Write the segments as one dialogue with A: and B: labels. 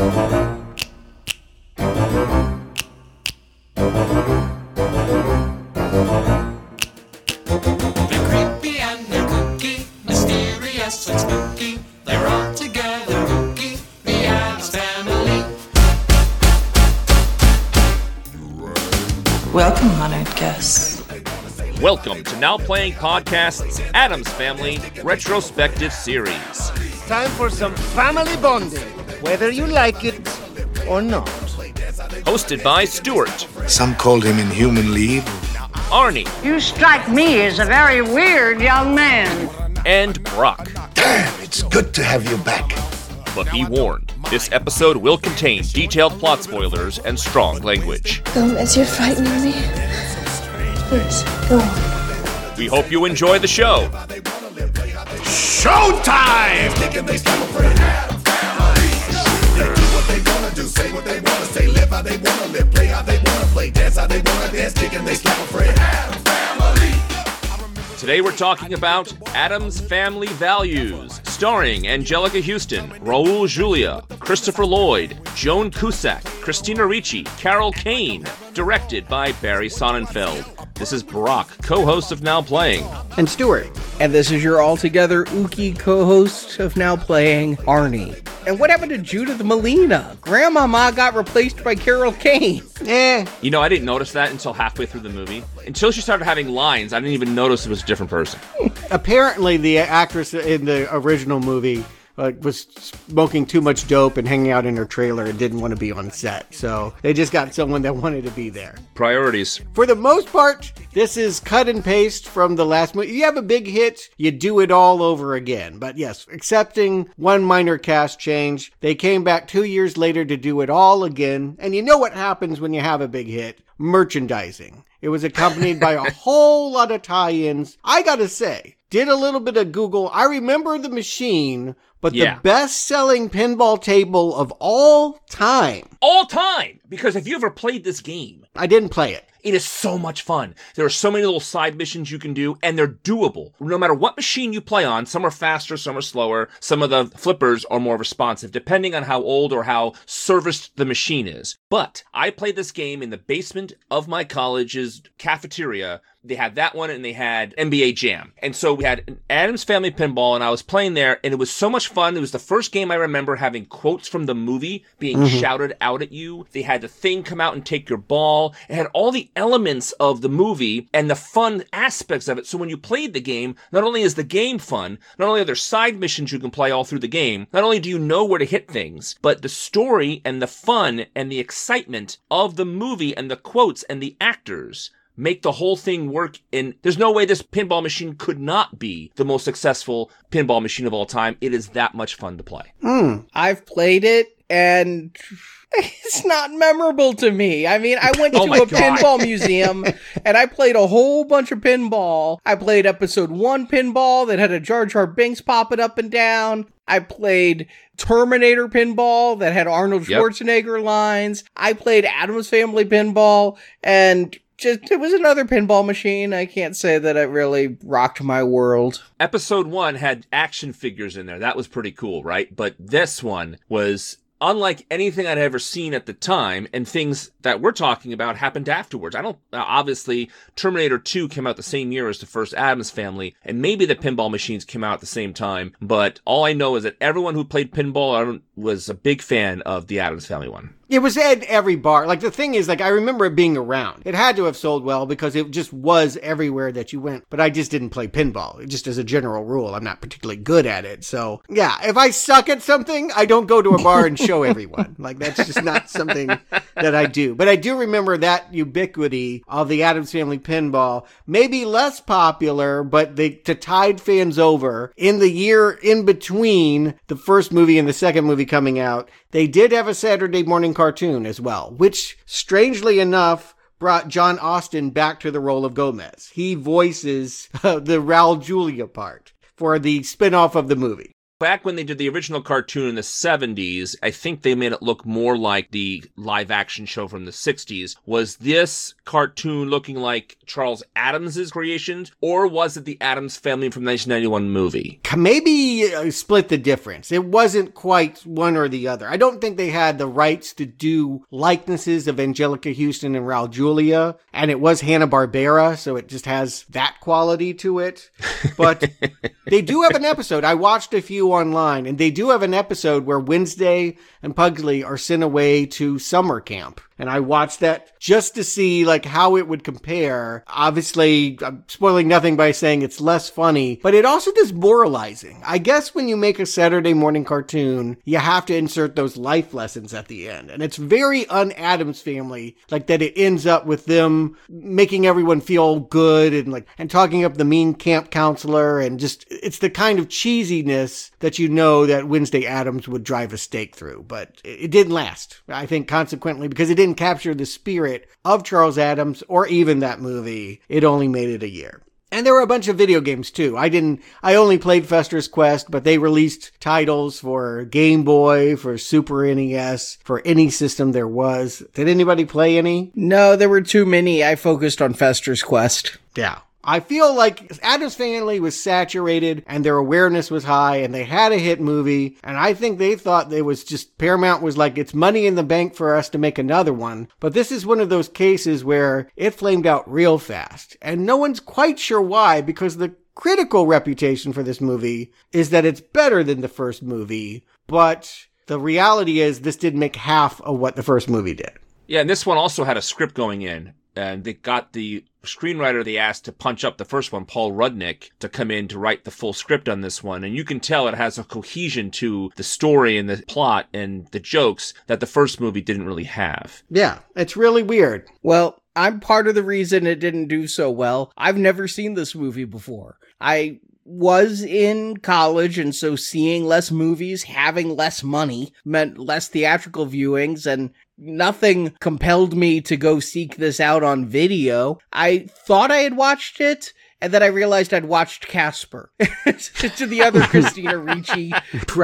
A: creepy and they're kooky, mysterious and spooky. They're all together kooky, the Addams Family.
B: Welcome, honored guests.
C: Welcome to Now Playing Podcast's Addams Family Retrospective Series.
D: Time for some family bonding, whether you like it or not.
C: Hosted by Stuart,
E: Some called him Inhuman Leave.
C: Arnie,
F: You strike me as a very weird young man.
C: and Brock.
E: Damn, it's good to have you back.
C: But be warned, this episode will contain detailed plot spoilers and strong language.
G: Gomez, you're frightening me. Please, go on.
C: We hope you enjoy the show.
E: Showtime!
C: Today we're talking about Addams Family Values, starring Angelica Houston, Raul Julia, Christopher Lloyd, Joan Cusack, Christina Ricci, Carol Kane, directed by Barry Sonnenfeld. This is Brock, co-host of Now Playing.
D: And Stuart.
H: And this is your altogether ooky co-host of Now Playing, Arnie. And what happened to Judith Malina? Grandmama got replaced by Carol Kane.
C: You know, I didn't notice that until halfway through the movie. Until she started having lines, I didn't even notice it was a different person.
D: Apparently, the actress in the original movie was smoking too much dope and hanging out in her trailer and didn't want to be on set. So they just got someone that wanted to be there.
C: Priorities.
D: For the most part, this is cut and paste from the last movie. You have a big hit, you do it all over again. But yes, excepting one minor cast change, they came back 2 years later to do it all again. And you know what happens when you have a big hit? Merchandising. It was accompanied by a whole lot of tie-ins. I gotta say, did a little bit of Google. I remember the machine, but the best-selling pinball table of all time.
C: All time! Because if you ever played this game,
D: I didn't play it.
C: it is so much fun. There are so many little side missions you can do, and they're doable. No matter what machine you play on, some are faster, some are slower, some of the flippers are more responsive, depending on how old or how serviced the machine is. But I played this game in the basement of my college's cafeteria. They had that one, and they had NBA Jam. And so we had an Addams Family Pinball, and I was playing there, and it was so much fun. It was the first game I remember having quotes from the movie being shouted out at you. They had the thing come out and take your ball. It had all the elements of the movie and the fun aspects of it. So when you played the game, not only is the game fun, not only are there side missions you can play all through the game, not only do you know where to hit things, but the story and the fun and the excitement of the movie and the quotes and the actors make the whole thing work. And there's no way this pinball machine could not be the most successful pinball machine of all time. It is that much fun to play.
H: I've played it, and it's not memorable to me. I mean, I went to a pinball museum, and I played a whole bunch of pinball. I played episode 1 pinball that had a Jar Jar Binks popping up and down. I played Terminator pinball that had Arnold Schwarzenegger lines. I played Addams Family pinball, and it was another pinball machine. I can't say that it really rocked my world.
C: Episode 1 had action figures in there. That was pretty cool, right? But this one was unlike anything I'd ever seen at the time, and things that we're talking about happened afterwards. Obviously, Terminator 2 came out the same year as the first Addams Family, and maybe the pinball machines came out at the same time, but all I know is that everyone who played pinball was a big fan of the Addams Family one.
D: It was at every bar. Like, the thing is, like, I remember it being around. It had to have sold well because it just was everywhere that you went. But I just didn't play pinball. Just as a general rule, I'm not particularly good at it. So, yeah, if I suck at something, I don't go to a bar and show everyone. Like, that's just not something that I do. But I do remember that ubiquity of the Addams Family pinball. Maybe less popular, but to tide fans over. In the year in between the first movie and the second movie coming out, they did have a Saturday morning cartoon as well, which, strangely enough, brought John Austin back to the role of Gomez. He voices the Raul Julia part for the spin-off of the movie.
C: back when they did the original cartoon in the 70s, I think they made it look more like the live action show from the 60s. Was this cartoon looking like Charles Addams' creations, or was it the Addams Family from the 1991 movie?
D: Maybe split the difference. It wasn't quite one or the other. I don't think they had the rights to do likenesses of Angelica Houston and Raul Julia, and it was Hanna-Barbera, so it just has that quality to it. But they do have an episode. I watched a few online, and they do have an episode where Wednesday and Pugsley are sent away to summer camp. And I watched that just to see like how it would compare. Obviously, I'm spoiling nothing by saying it's less funny, but it also does moralizing. I guess when you make a Saturday morning cartoon, you have to insert those life lessons at the end. And it's very un-Addams Family, like that it ends up with them making everyone feel good and talking up the mean camp counselor, and just, it's the kind of cheesiness that you know that Wednesday Addams would drive a stake through. But it didn't last, I think, consequently, because it didn't capture the spirit of Charles Addams or even that movie. It only made it a year. And there were a bunch of video games too. I only played Fester's Quest, but they released titles for Game Boy, for Super NES, for any system there was. Did anybody play any?
H: No, there were too many. I focused on Fester's Quest.
D: Yeah. I feel like Addams Family was saturated and their awareness was high and they had a hit movie. And I think they thought Paramount was like, it's money in the bank for us to make another one. But this is one of those cases where it flamed out real fast. And no one's quite sure why, because the critical reputation for this movie is that it's better than the first movie. But the reality is this didn't make half of what the first movie did.
C: Yeah, and this one also had a script going in. And they got the screenwriter they asked to punch up the first one, Paul Rudnick, to come in to write the full script on this one. And you can tell it has a cohesion to the story and the plot and the jokes that the first movie didn't really have.
D: Yeah, it's really weird.
H: Well, I'm part of the reason it didn't do so well. I've never seen this movie before. I was in college, and so seeing less movies, having less money, meant less theatrical viewings, and nothing compelled me to go seek this out on video. I thought I had watched it, and then I realized I'd watched Casper, to the other Christina Ricci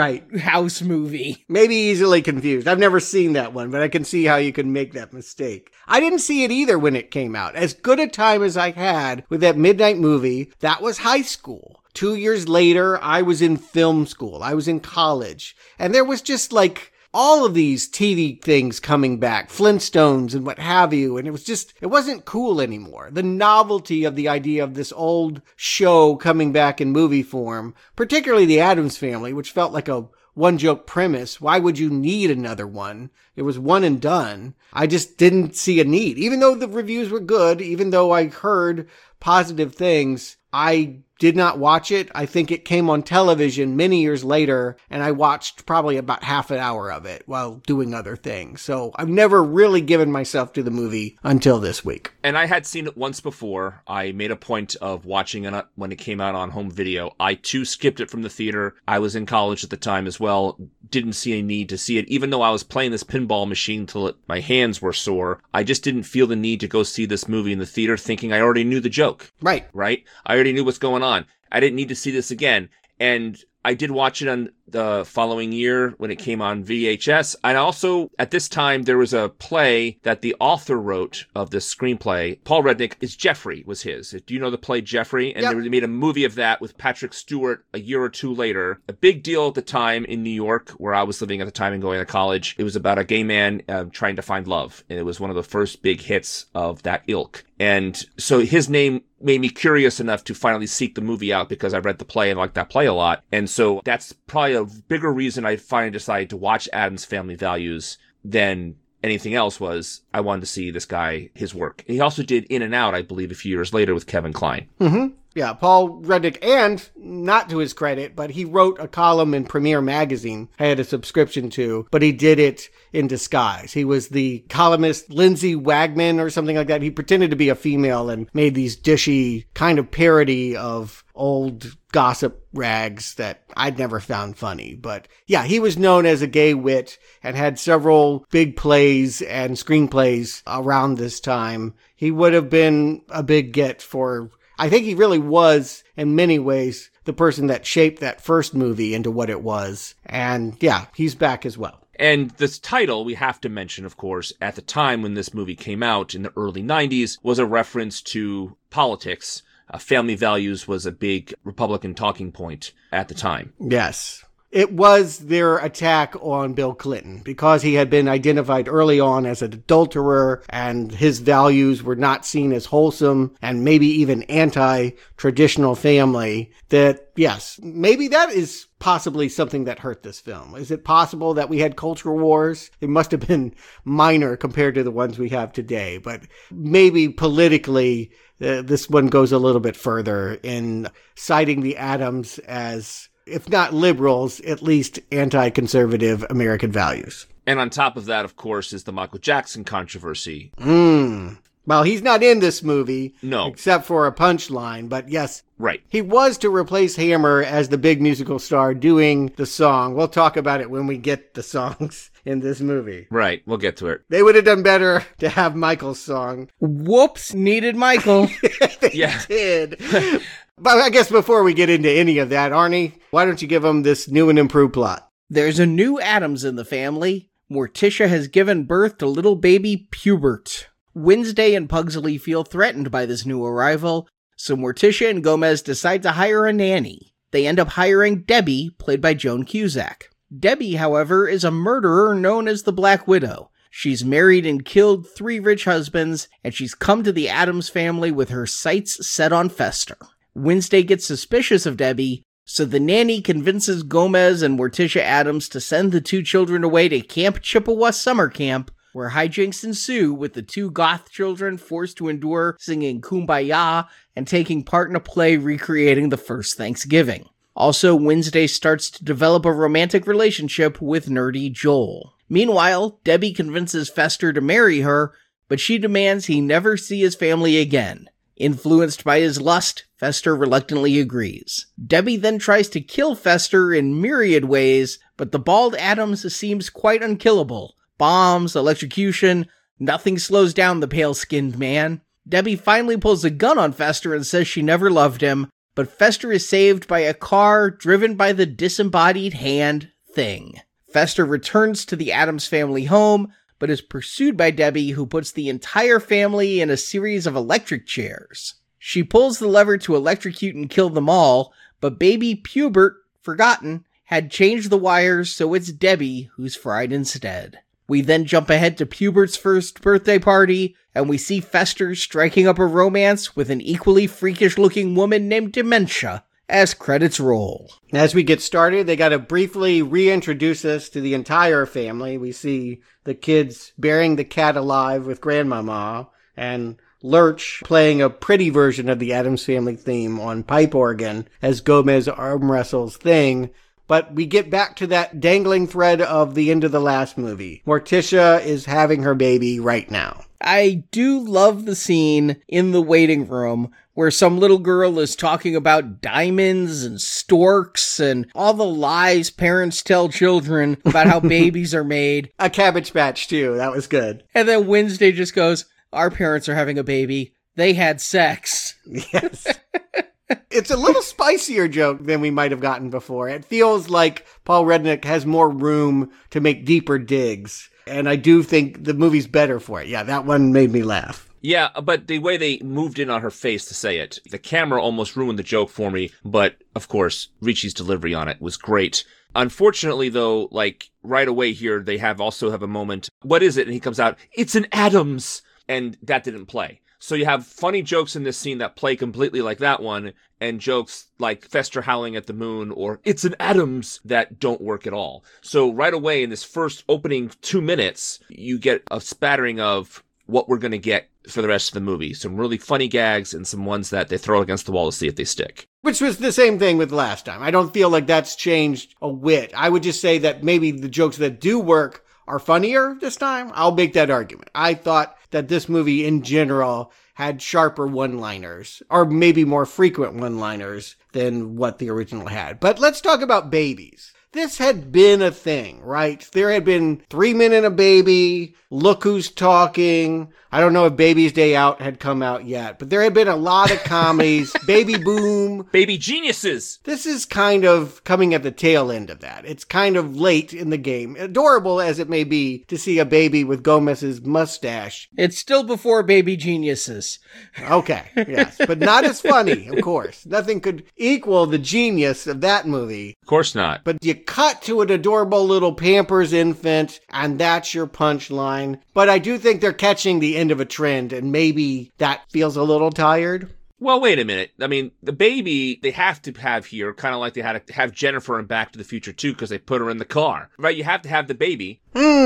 H: house movie.
D: Maybe easily confused. I've never seen that one, but I can see how you can make that mistake. I didn't see it either when it came out. As good a time as I had with that midnight movie, that was high school. 2 years later, I was in film school. I was in college. And there was just like all of these TV things coming back, Flintstones and what have you. And it wasn't cool anymore. The novelty of the idea of this old show coming back in movie form, particularly The Addams Family, which felt like a one joke premise. Why would you need another one? It was one and done. I just didn't see a need. Even though the reviews were good, even though I heard positive things, I did not watch it. I think it came on television many years later, and I watched probably about half an hour of it while doing other things. So I've never really given myself to the movie until this week.
C: And I had seen it once before. I made a point of watching it when it came out on home video. I too skipped it from the theater. I was in college at the time as well. Didn't see a need to see it. Even though I was playing this pinball machine till my hands were sore, I just didn't feel the need to go see this movie in the theater, thinking I already knew the joke.
D: Right.
C: I already knew what's going on. I didn't need to see this again. And I did watch it on the following year when it came on VHS. And also, at this time, there was a play that the author wrote of this screenplay. Paul Rudnick, is Jeffrey, was his. Do you know the play Jeffrey? And They made a movie of that with Patrick Stewart a year or two later. A big deal at the time in New York, where I was living at the time and going to college. It was about a gay man trying to find love. And it was one of the first big hits of that ilk. And so his name made me curious enough to finally seek the movie out because I read the play and liked that play a lot. And so that's probably a bigger reason I finally decided to watch Addams Family Values than anything else. Was I wanted to see this guy, his work. And he also did In and Out, I believe, a few years later with Kevin Kline.
D: Mm-hmm. Yeah, Paul Rudnick, and not to his credit, but he wrote a column in Premiere Magazine I had a subscription to, but he did it in disguise. He was the columnist Lindsay Wagman or something like that. He pretended to be a female and made these dishy kind of parody of old gossip rags that I'd never found funny. But yeah, he was known as a gay wit and had several big plays and screenplays around this time. He would have been a big get for I think he really was, in many ways, the person that shaped that first movie into what it was. And yeah, he's back as well.
C: And this title, we have to mention, of course, at the time when this movie came out in the early 90s, was a reference to politics. Family values was a big Republican talking point at the time.
D: Yes. It was their attack on Bill Clinton because he had been identified early on as an adulterer and his values were not seen as wholesome and maybe even anti-traditional family. That, yes, maybe that is possibly something that hurt this film. Is it possible that we had culture wars? It must have been minor compared to the ones we have today, but maybe politically this one goes a little bit further in citing the Addams as, if not liberals, at least anti-conservative American values.
C: And on top of that, of course, is the Michael Jackson controversy.
D: Well, he's not in this movie.
C: No.
D: Except for a punchline, but yes.
C: Right.
D: He was to replace Hammer as the big musical star doing the song. We'll talk about it when we get the songs in this movie.
C: Right. We'll get to it.
D: They would have done better to have Michael's song.
H: Whoops, needed Michael.
D: They did. But I guess before we get into any of that, Arnie, why don't you give them this new and improved plot?
H: There's a new Addams in the family. Morticia has given birth to little baby Pubert. Wednesday and Pugsley feel threatened by this new arrival, so Morticia and Gomez decide to hire a nanny. They end up hiring Debbie, played by Joan Cusack. Debbie, however, is a murderer known as the Black Widow. She's married and killed 3 rich husbands, and she's come to the Addams family with her sights set on Fester. Wednesday gets suspicious of Debbie, so the nanny convinces Gomez and Morticia Addams to send the 2 children away to Camp Chippewa Summer Camp, where hijinks ensue with the 2 goth children forced to endure singing Kumbaya and taking part in a play recreating the first Thanksgiving. Also, Wednesday starts to develop a romantic relationship with nerdy Joel. Meanwhile, Debbie convinces Fester to marry her, but she demands he never see his family again. Influenced by his lust, Fester reluctantly agrees. Debbie then tries to kill Fester in myriad ways, but the bald Addams seems quite unkillable. Bombs, electrocution, nothing slows down the pale-skinned man. Debbie finally pulls a gun on Fester and says she never loved him, but Fester is saved by a car driven by the disembodied hand thing. Fester returns to the Addams family home, but is pursued by Debbie, who puts the entire family in a series of electric chairs. She pulls the lever to electrocute and kill them all, but baby Pubert, forgotten, had changed the wires, so it's Debbie who's fried instead. We then jump ahead to Pubert's first birthday party, and we see Fester striking up a romance with an equally freakish-looking woman named Dementia, as credits roll.
D: As we get started, they got to briefly reintroduce us to the entire family. We see the kids burying the cat alive with Grandmama, and Lurch playing a pretty version of the Addams Family theme on pipe organ as Gomez arm wrestles Thing. But we get back to that dangling thread of the end of the last movie. Morticia is having her baby right now.
H: I do love the scene in the waiting room where some little girl is talking about diamonds and storks and all the lies parents tell children about how babies are made.
D: A Cabbage Patch, too. That was good.
H: And then Wednesday just goes, our parents are having a baby. They had sex.
D: Yes. It's a little spicier joke than we might have gotten before. It feels like Paul Rudnick has more room to make deeper digs. And I do think the movie's better for it. Yeah, that one made me laugh.
C: Yeah, but the way they moved in on her face to say it, the camera almost ruined the joke for me. But, of course, Ricci's delivery on it was great. Unfortunately, though, like, right away here, they also have a moment. What is it? And he comes out, it's an Addams! And that didn't play. So you have funny jokes in this scene that play completely like that one, and jokes like Fester howling at the moon or it's an Addams that don't work at all. So right away in this first opening 2 minutes, you get a spattering of what we're going to get for the rest of the movie. Some really funny gags and some ones that they throw against the wall to see if they stick.
D: Which was the same thing with last time. I don't feel like that's changed a whit. I would just say that maybe the jokes that do work are funnier this time. I'll make that argument. I thought that this movie in general had sharper one-liners, or maybe more frequent one-liners than what the original had. But let's talk about babies. this had been a thing, right? There had been 3 Men and a Baby, Look Who's Talking. I don't know if Baby's Day Out had come out yet, but there had been a lot of comedies. Baby Boom.
C: Baby Geniuses.
D: This is kind of coming at the tail end of that. It's kind of late in the game. Adorable as it may be to see a baby with Gomez's mustache.
H: It's still before Baby Geniuses.
D: Okay, yes. But not as funny, of course. Nothing could equal the genius of that movie.
C: Of course not.
D: But you cut to an adorable little Pampers infant, and that's your punchline. But I do think they're catching the end of a trend, and maybe that feels a little tired.
C: Well, wait a minute. I mean, the baby they have to have here, kind of like they had to have Jennifer in Back to the Future 2 because they put her in the car. Right? You have to have the baby.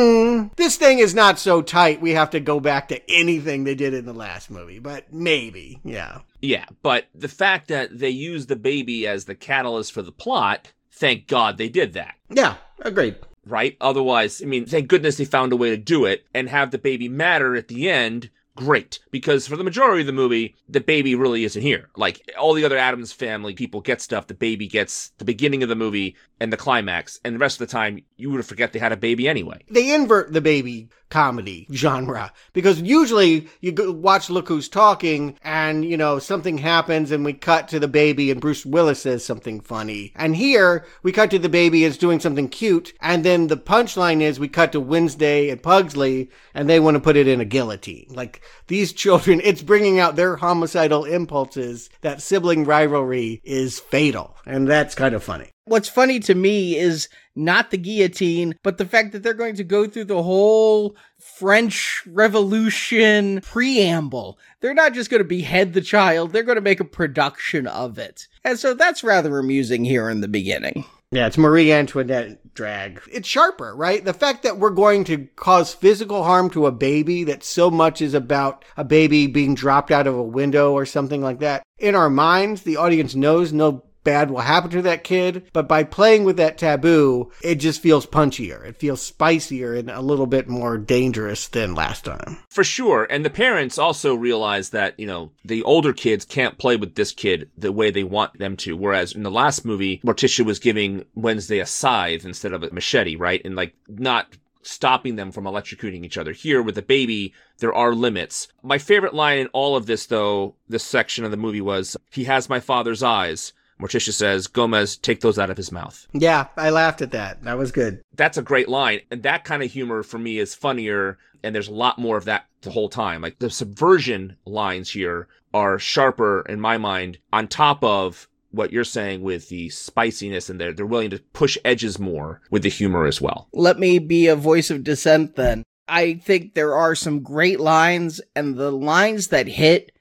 D: This thing is not so tight we have to go back to anything they did in the last movie, but maybe, yeah.
C: Yeah, but the fact that they use the baby as the catalyst for the plot, thank God they did that.
D: Yeah, agreed.
C: Right? Otherwise, I mean, thank goodness they found a way to do it and have the baby matter at the end. Great. Because for the majority of the movie, the baby really isn't here. Like, all the other Addams Family people get stuff, the baby gets the beginning of the movie and the climax, and the rest of the time, you would forget they had a baby anyway.
D: They invert the baby comedy genre, because usually you go watch Look Who's Talking, and, you know, something happens, and we cut to the baby, and Bruce Willis says something funny. And here, we cut to the baby as doing something cute, and then the punchline is we cut to Wednesday at Pugsley, and they want to put it in a guillotine. Like, these children, it's bringing out their homicidal impulses. That sibling rivalry is fatal, and that's kind of funny.
H: What's funny to me is not the guillotine, but the fact that they're going to go through the whole French Revolution preamble. They're not just going to behead the child, they're going to make a production of it. And so that's rather amusing here in the beginning.
D: Yeah, it's Marie Antoinette drag. It's sharper, right? The fact that we're going to cause physical harm to a baby, that so much is about a baby being dropped out of a window or something like that. In our minds, the audience knows no bad will happen to that kid, but by playing with that taboo, it just feels punchier. It feels spicier and a little bit more dangerous than last time.
C: For sure. And the parents also realize that, you know, the older kids can't play with this kid the way they want them to. Whereas in the last movie, Morticia was giving Wednesday a scythe instead of a machete, right? And like not stopping them from electrocuting each other. Here with the baby, there are limits. My favorite line in all of this, though, this section of the movie was, "He has my father's eyes." Morticia says, "Gomez, take those out of his mouth."
D: Yeah, I laughed at that. That was good.
C: That's a great line. And that kind of humor for me is funnier. And there's a lot more of that the whole time. Like the subversion lines here are sharper in my mind on top of what you're saying with the spiciness, and they're willing to push edges more with the humor as well.
H: Let me be a voice of dissent then. I think there are some great lines, and the lines that hit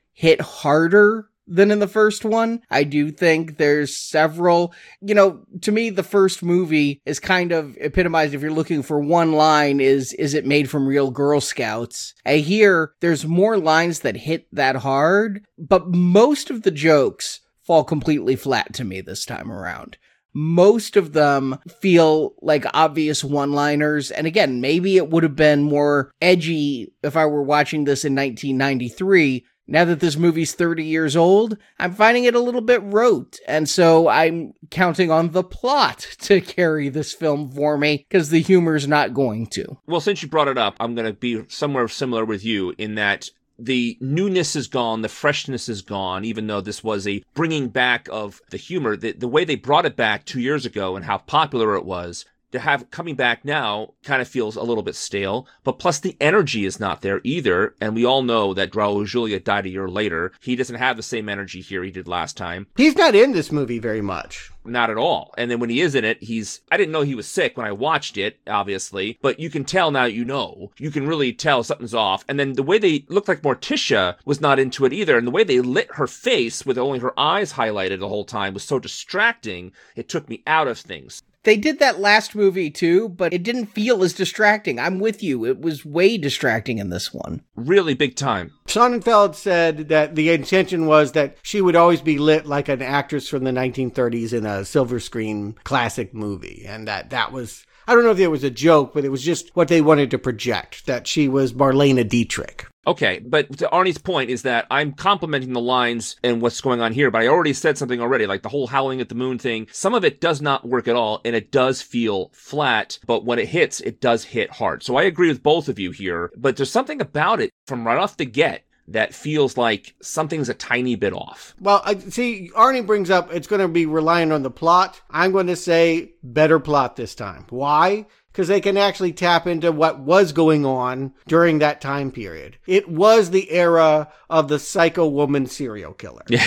H: harder than in the first one. I do think there's several, you know, to me, the first movie is kind of epitomized. If you're looking for one line, is it made from real Girl Scouts? And here, there's more lines that hit that hard, but most of the jokes fall completely flat to me this time around. Most of them feel like obvious one-liners. And again, maybe it would have been more edgy if I were watching this in 1993. Now that this movie's 30 years old, I'm finding it a little bit rote. And so I'm counting on the plot to carry this film for me, because the humor's not going to.
C: Well, since you brought it up, I'm going to be somewhere similar with you in that the newness is gone, the freshness is gone, even though this was a bringing back of the humor. The way they brought it back 2 years ago and how popular it was, to have coming back now kind of feels a little bit stale, but plus the energy is not there either. And we all know that Raul Julia died a year later. He doesn't have the same energy here he did last time.
D: He's not in this movie very much.
C: Not at all. And then when he is in it, I didn't know he was sick when I watched it, obviously, but you can tell now you know. You can really tell something's off. And then the way they looked like Morticia was not into it either. And the way they lit her face with only her eyes highlighted the whole time was so distracting, it took me out of things.
H: They did that last movie too, but it didn't feel as distracting. I'm with you. It was way distracting in this one.
C: Really big time.
D: Sonnenfeld said that the intention was that she would always be lit like an actress from the 1930s in a silver screen classic movie. And that was, I don't know if it was a joke, but it was just what they wanted to project, that she was Marlene Dietrich.
C: Okay, but to Arnie's point is that I'm complimenting the lines and what's going on here, but I already said something already, like the whole howling at the moon thing. Some of it does not work at all, and it does feel flat, but when it hits, it does hit hard. So I agree with both of you here, but there's something about it from right off the get that feels like something's a tiny bit off.
D: Well, see, Arnie brings up it's going to be relying on the plot. I'm going to say better plot this time. Why? Because they can actually tap into what was going on during that time period. It was the era of the psycho woman serial killer.
C: Yeah.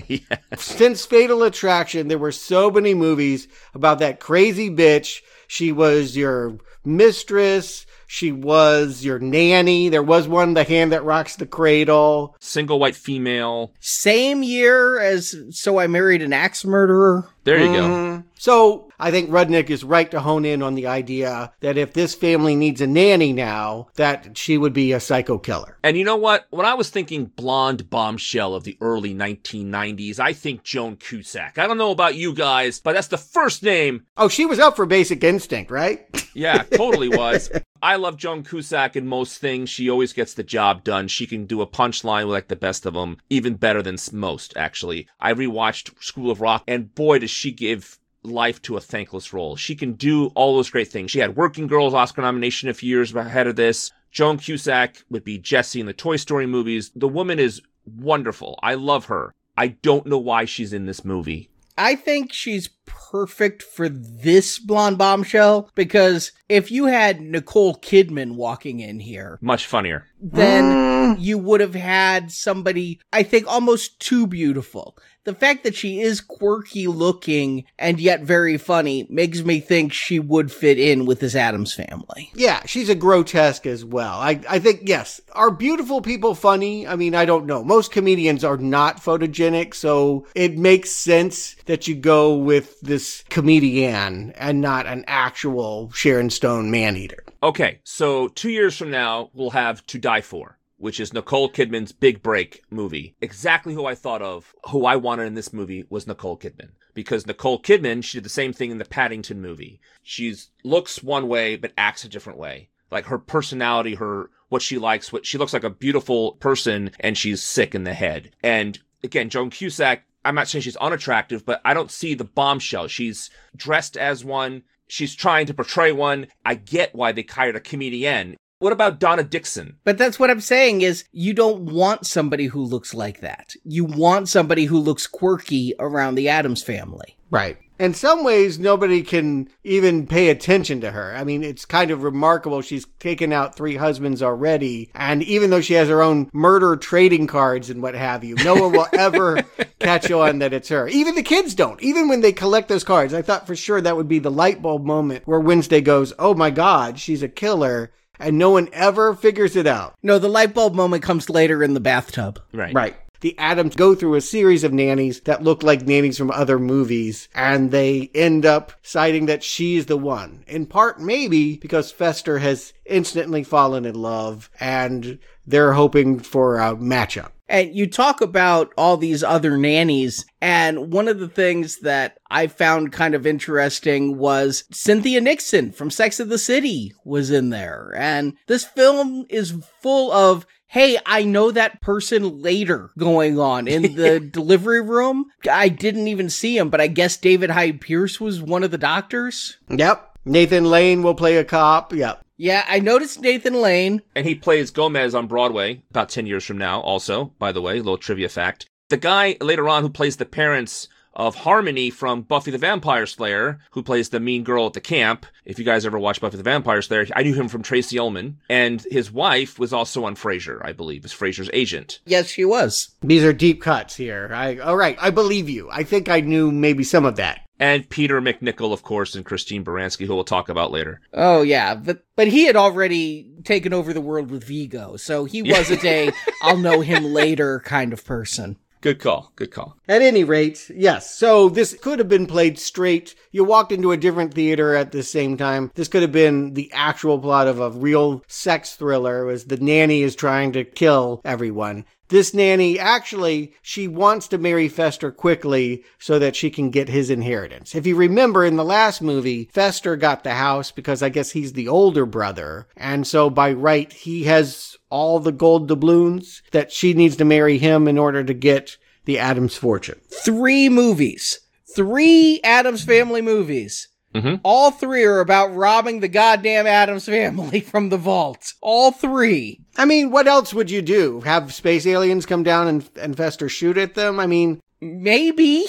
D: Since Fatal Attraction, there were so many movies about that crazy bitch. She was your mistress. She was your nanny. There was one, The Hand That Rocks the Cradle.
C: Single white female.
H: Same year as So I Married an Axe Murderer.
C: There you go.
D: So I think Rudnick is right to hone in on the idea that if this family needs a nanny now, that she would be a psycho killer.
C: And you know what? When I was thinking blonde bombshell of the early 1990s, I think Joan Cusack. I don't know about you guys, but that's the first name.
D: Oh, she was up for Basic Instinct, right?
C: Yeah, totally was. I love Joan Cusack in most things. She always gets the job done. She can do a punchline with like the best of them, even better than most, actually. I rewatched School of Rock, and boy, does she give life to a thankless role. She can do all those great things. She had Working Girls Oscar nomination a few years ahead of this. Joan Cusack would be Jessie in the Toy Story movies. The woman is wonderful. I love her. I don't know why she's in this movie.
H: I think she's perfect for this blonde bombshell, because if you had Nicole Kidman walking in here,
C: much funnier,
H: then you would have had somebody, I think, almost too beautiful. The fact that she is quirky looking and yet very funny makes me think she would fit in with this Addams family.
D: Yeah, she's a grotesque as well. I think, yes. Are beautiful people funny? I mean, I don't know. Most comedians are not photogenic, so it makes sense that you go with this comedian and not an actual Sharon Stone man-eater.
C: Okay, so 2 years from now, we'll have To Die For, which is Nicole Kidman's big break movie. Exactly who I thought of, who I wanted in this movie was Nicole Kidman. Because Nicole Kidman, she did the same thing in the Paddington movie. She looks one way, but acts a different way. Like her personality, what she likes, what she looks like a beautiful person, and she's sick in the head. And again, Joan Cusack, I'm not saying she's unattractive, but I don't see the bombshell. She's dressed as one. She's trying to portray one. I get why they hired a comedian. What about Donna Dixon?
H: But that's what I'm saying is you don't want somebody who looks like that. You want somebody who looks quirky around the Addams family.
D: Right. In some ways, nobody can even pay attention to her. I mean, it's kind of remarkable. She's taken out 3 husbands already. And even though she has her own murder trading cards and what have you, no one will ever catch on that it's her. Even the kids don't. Even when they collect those cards, I thought for sure that would be the light bulb moment where Wednesday goes, oh my God, she's a killer. And no one ever figures it out.
H: No, the light bulb moment comes later in the bathtub.
D: Right. The Addams go through a series of nannies that look like nannies from other movies, and they end up citing that she's the one. In part, maybe because Fester has instantly fallen in love, and they're hoping for a matchup.
H: And you talk about all these other nannies, and one of the things that I found kind of interesting was Cynthia Nixon from Sex and the City was in there. And this film is full of, hey, I know that person later going on in the delivery room. I didn't even see him, but I guess David Hyde Pierce was one of the doctors.
D: Yep. Nathan Lane will play a cop. Yep.
H: Yeah, I noticed Nathan Lane.
C: And he plays Gomez on Broadway about 10 years from now also, by the way, a little trivia fact. The guy later on who plays the parents of Harmony from Buffy the Vampire Slayer, who plays the mean girl at the camp. If you guys ever watched Buffy the Vampire Slayer, I knew him from Tracy Ullman. And his wife was also on Frasier, I believe, was Frasier's agent.
H: Yes, she was.
D: These are deep cuts here. All right, I believe you. I think I knew maybe some of that.
C: And Peter McNichol, of course, and Christine Baranski, who we'll talk about later.
H: Oh, yeah. But he had already taken over the world with Vigo, so he wasn't a I'll know him later kind of person.
C: Good call. Good call.
D: At any rate, yes. So this could have been played straight. You walked into a different theater at the same time. This could have been the actual plot of a real sex thriller. It was the nanny is trying to kill everyone. this nanny, actually, she wants to marry Fester quickly so that she can get his inheritance. If you remember in the last movie, Fester got the house because I guess he's the older brother. And so by right, he has all the gold doubloons that she needs to marry him in order to get the Addams fortune.
H: 3 movies. 3 Addams Family movies.
C: Mm-hmm.
H: All 3 are about robbing the goddamn Addams family from the vault. All 3.
D: I mean, what else would you do? Have space aliens come down and Fester shoot at them? I mean...
H: Maybe.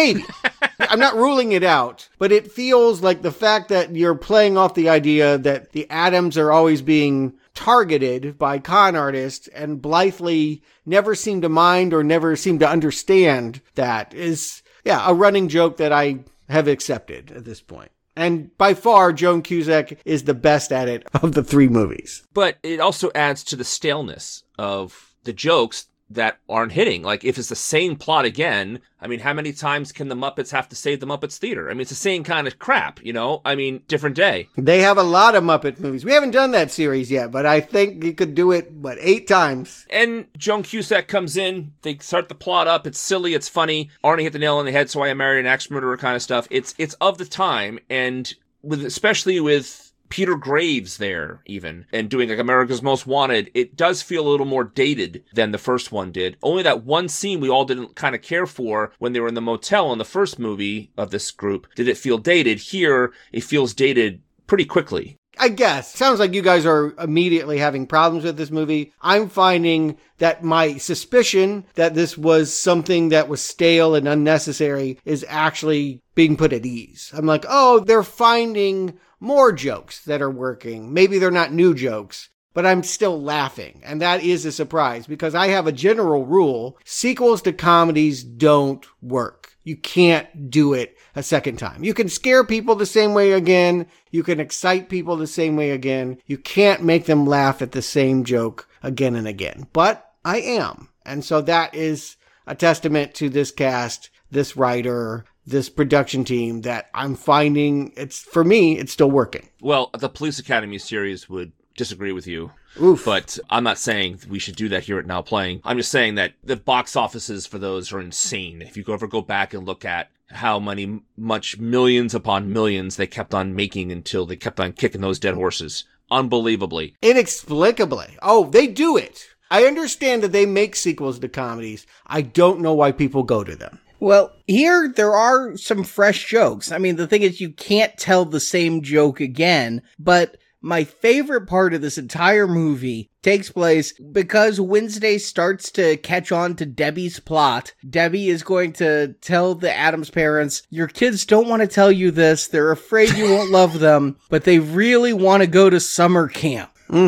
D: I'm not ruling it out, but it feels like the fact that you're playing off the idea that the Addams are always being targeted by con artists and blithely never seem to mind or never seem to understand that is, a running joke that I have accepted at this point. And by far, Joan Cusack is the best at it of the 3 movies.
C: But it also adds to the staleness of the jokes that aren't hitting. Like, if it's the same plot again, I mean, how many times can the Muppets have to save the Muppets Theater? I mean, it's the same kind of crap, you know? I mean, different day.
D: They have a lot of Muppet movies. We haven't done that series yet, but I think you could do it, 8 times?
C: And Joan Cusack comes in, they start the plot up, it's silly, it's funny, Arnie hit the nail on the head, so I married an axe murderer kind of stuff. It's of the time, and especially with Peter Graves there, even, and doing like America's Most Wanted, it does feel a little more dated than the first one did. Only that one scene we all didn't kind of care for when they were in the motel in the first movie of this group did it feel dated. Here, it feels dated pretty quickly.
D: I guess. Sounds like you guys are immediately having problems with this movie. I'm finding that my suspicion that this was something that was stale and unnecessary is actually being put at ease. I'm like, oh, they're finding more jokes that are working. Maybe they're not new jokes, but I'm still laughing. And that is a surprise because I have a general rule. Sequels to comedies don't work. You can't do it a second time. You can scare people the same way again. You can excite people the same way again. You can't make them laugh at the same joke again and again. But I am. And so that is a testament to this cast, this writer, this production team that I'm finding for me, it's still working.
C: Well, the Police Academy series would disagree with you.
D: Oof.
C: But I'm not saying we should do that here at Now Playing. I'm just saying that the box offices for those are insane. If you ever go back and look at how much millions upon millions they kept on making until they kept on kicking those dead horses. Unbelievably.
D: Inexplicably. Oh, they do it. I understand that they make sequels to comedies. I don't know why people go to them.
H: Well, here there are some fresh jokes. I mean, the thing is you can't tell the same joke again, but my favorite part of this entire movie takes place because Wednesday starts to catch on to Debbie's plot. Debbie is going to tell the Addams parents, your kids don't want to tell you this. They're afraid you won't love them, but they really want to go to summer camp.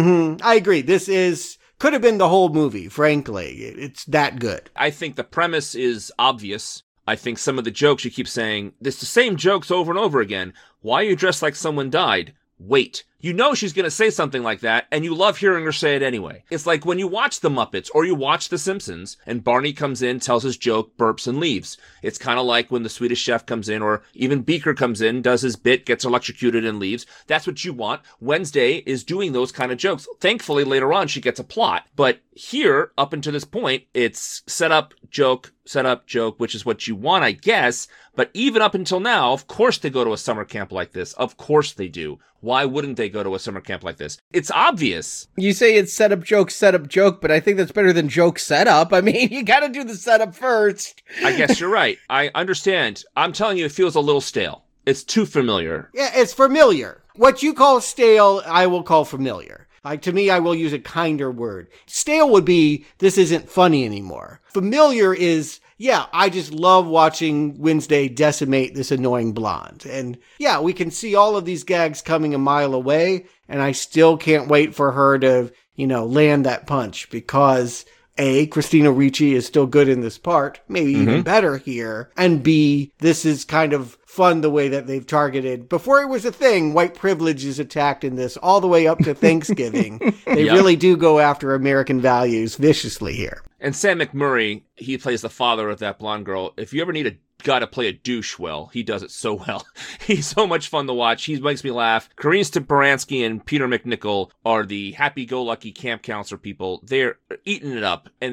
D: I agree. This could have been the whole movie, frankly. It's that good.
C: I think the premise is obvious. I think some of the jokes you keep saying, it's the same jokes over and over again. Why are you dressed like someone died? Wait. You know she's going to say something like that, and you love hearing her say it anyway. It's like when you watch The Muppets or you watch The Simpsons, and Barney comes in, tells his joke, burps, and leaves. It's kind of like when the Swedish Chef comes in, or even Beaker comes in, does his bit, gets electrocuted, and leaves. That's what you want. Wednesday is doing those kind of jokes. Thankfully, later on, she gets a plot. But here, up until this point, it's set up, joke, which is what you want, I guess. But even up until now, of course they go to a summer camp like this. Of course they do. Why wouldn't they go to a summer camp like this? It's obvious.
H: You say it's set up, joke, but I think that's better than joke setup. I mean, you gotta do the setup first.
C: I guess you're right. I understand. I'm telling you, it feels a little stale. It's too familiar.
D: Yeah, it's familiar. What you call stale, I will call familiar. Like, to me, I will use a kinder word. Stale would be, this isn't funny anymore. Familiar is, yeah, I just love watching Wednesday decimate this annoying blonde. And yeah, we can see all of these gags coming a mile away, and I still can't wait for her to, land that punch because A, Christina Ricci is still good in this part, maybe even better here, and B, this is kind of fun the way that they've targeted. Before it was a thing, white privilege is attacked in this all the way up to Thanksgiving. They really do go after American values viciously here.
C: And Sam McMurray, he plays the father of that blonde girl. If you ever need a guy to play a douche well, he does it so well. He's so much fun to watch. He makes me laugh. Karine Stoparansky and Peter McNichol are the happy-go-lucky camp counselor people. They're eating it up. And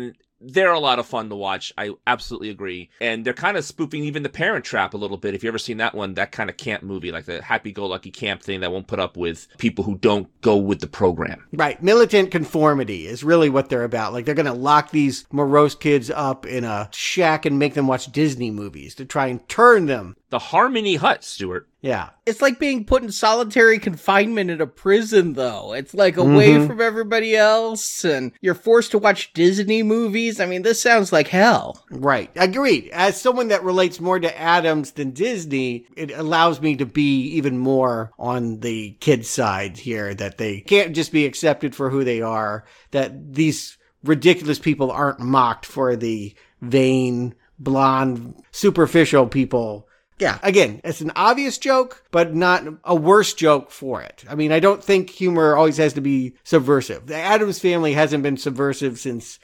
C: they're a lot of fun to watch. I absolutely agree. And they're kind of spoofing even The Parent Trap a little bit. If you ever seen that one, that kind of camp movie, like the happy-go-lucky camp thing that won't put up with people who don't go with the program.
D: Right. Militant conformity is really what they're about. Like, they're going to lock these morose kids up in a shack and make them watch Disney movies to try and turn them.
C: The Harmony Hut, Stuart.
D: Yeah.
H: It's like being put in solitary confinement in a prison, though. It's like away from everybody else, and you're forced to watch Disney movies. I mean, this sounds like hell.
D: Right. Agreed. As someone that relates more to Addams than Disney, it allows me to be even more on the kids' side here, that they can't just be accepted for who they are, that these ridiculous people aren't mocked for the vain, blonde, superficial people. Yeah, again, it's an obvious joke, but not a worse joke for it. I mean, I don't think humor always has to be subversive. The Addams Family hasn't been subversive since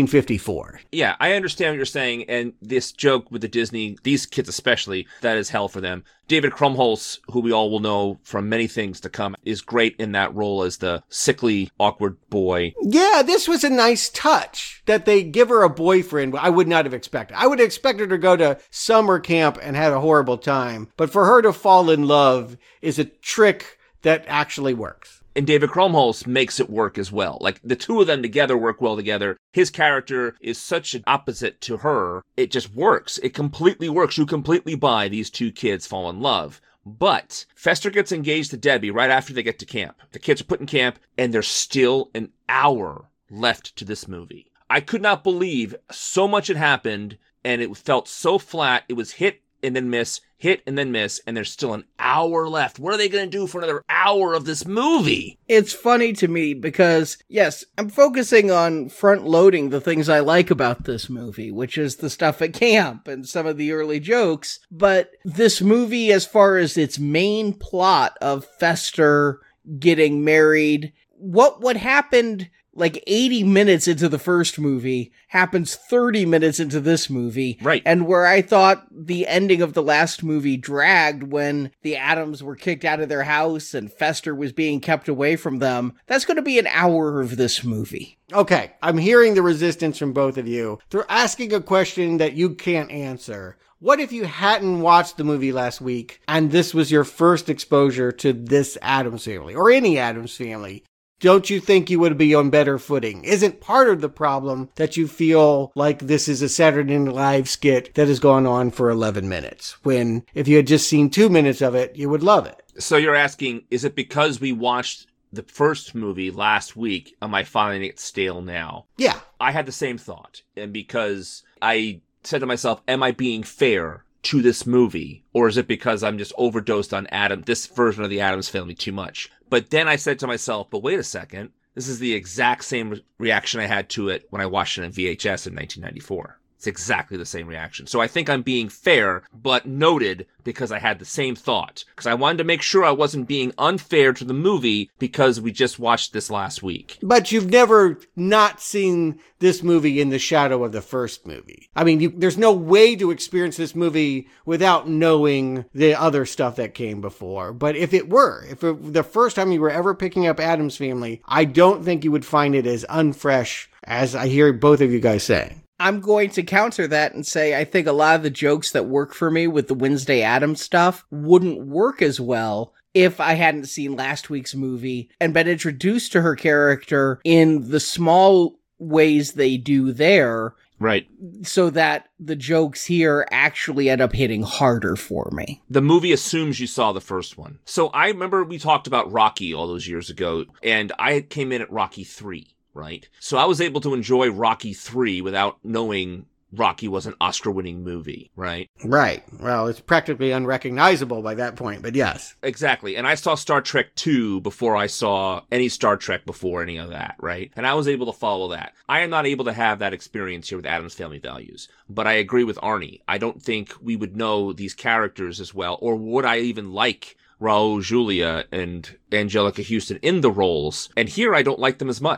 D: 1954.
C: Yeah, I understand what you're saying, and this joke with the Disney, these kids especially, that is hell for them. David Krumholtz, who we all will know from many things to come, is great in that role as the sickly, awkward boy.
D: Yeah, this was a nice touch that they give her a boyfriend. I would not have expected. I would have expected her to go to summer camp and have a horrible time. But for her to fall in love is a trick that actually works.
C: And David Krumholtz makes it work as well. Like, the two of them together work well together. His character is such an opposite to her. It just works. It completely works. You completely buy these two kids fall in love. But Fester gets engaged to Debbie right after they get to camp. The kids are put in camp, and there's still an hour left to this movie. I could not believe so much had happened, and it felt so flat. It was hit and then miss, hit and then miss, and there's still an hour left. What are they going to do for another hour of this movie?
H: It's funny to me because, yes, I'm focusing on front-loading the things I like about this movie, which is the stuff at camp and some of the early jokes, but this movie, as far as its main plot of Fester getting married, what happened like 80 minutes into the first movie happens 30 minutes into this movie.
C: Right.
H: And where I thought the ending of the last movie dragged when the Addams were kicked out of their house and Fester was being kept away from them, that's going to be an hour of this movie.
D: Okay, I'm hearing the resistance from both of you. They're asking a question that you can't answer. What if you hadn't watched the movie last week and this was your first exposure to this Addams Family or any Addams Family? Don't you think you would be on better footing? Isn't part of the problem that you feel like this is a Saturday Night Live skit that has gone on for 11 minutes, when if you had just seen 2 minutes of it, you would love it?
C: So you're asking, is it because we watched the first movie last week, am I finding it stale now?
D: Yeah.
C: I had the same thought, and because I said to myself, am I being fair to this movie, or is it because I'm just overdosed on this version of the Addams Family too much? But then I said to myself, but wait a second, this is the exact same reaction I had to it when I watched it in VHS in 1994. It's exactly the same reaction. So I think I'm being fair, but noted because I had the same thought. Because I wanted to make sure I wasn't being unfair to the movie because we just watched this last week.
D: But you've never not seen this movie in the shadow of the first movie. I mean, there's no way to experience this movie without knowing the other stuff that came before. But if it the first time you were ever picking up Addams Family, I don't think you would find it as unfresh as I hear both of you guys saying.
H: I'm going to counter that and say I think a lot of the jokes that work for me with the Wednesday Addams stuff wouldn't work as well if I hadn't seen last week's movie and been introduced to her character in the small ways they do there.
C: Right.
H: So that the jokes here actually end up hitting harder for me.
C: The movie assumes you saw the first one. So I remember we talked about Rocky all those years ago, and I came in at Rocky 3. Right? So I was able to enjoy Rocky 3 without knowing Rocky was an Oscar-winning movie, right?
D: Right. Well, it's practically unrecognizable by that point, but yes.
C: Exactly. And I saw Star Trek 2 before I saw any Star Trek before any of that, right? And I was able to follow that. I am not able to have that experience here with Addams Family Values, but I agree with Arnie. I don't think we would know these characters as well, or would I even like Raul Julia and Angelica Houston in the roles. And here I don't like them as much.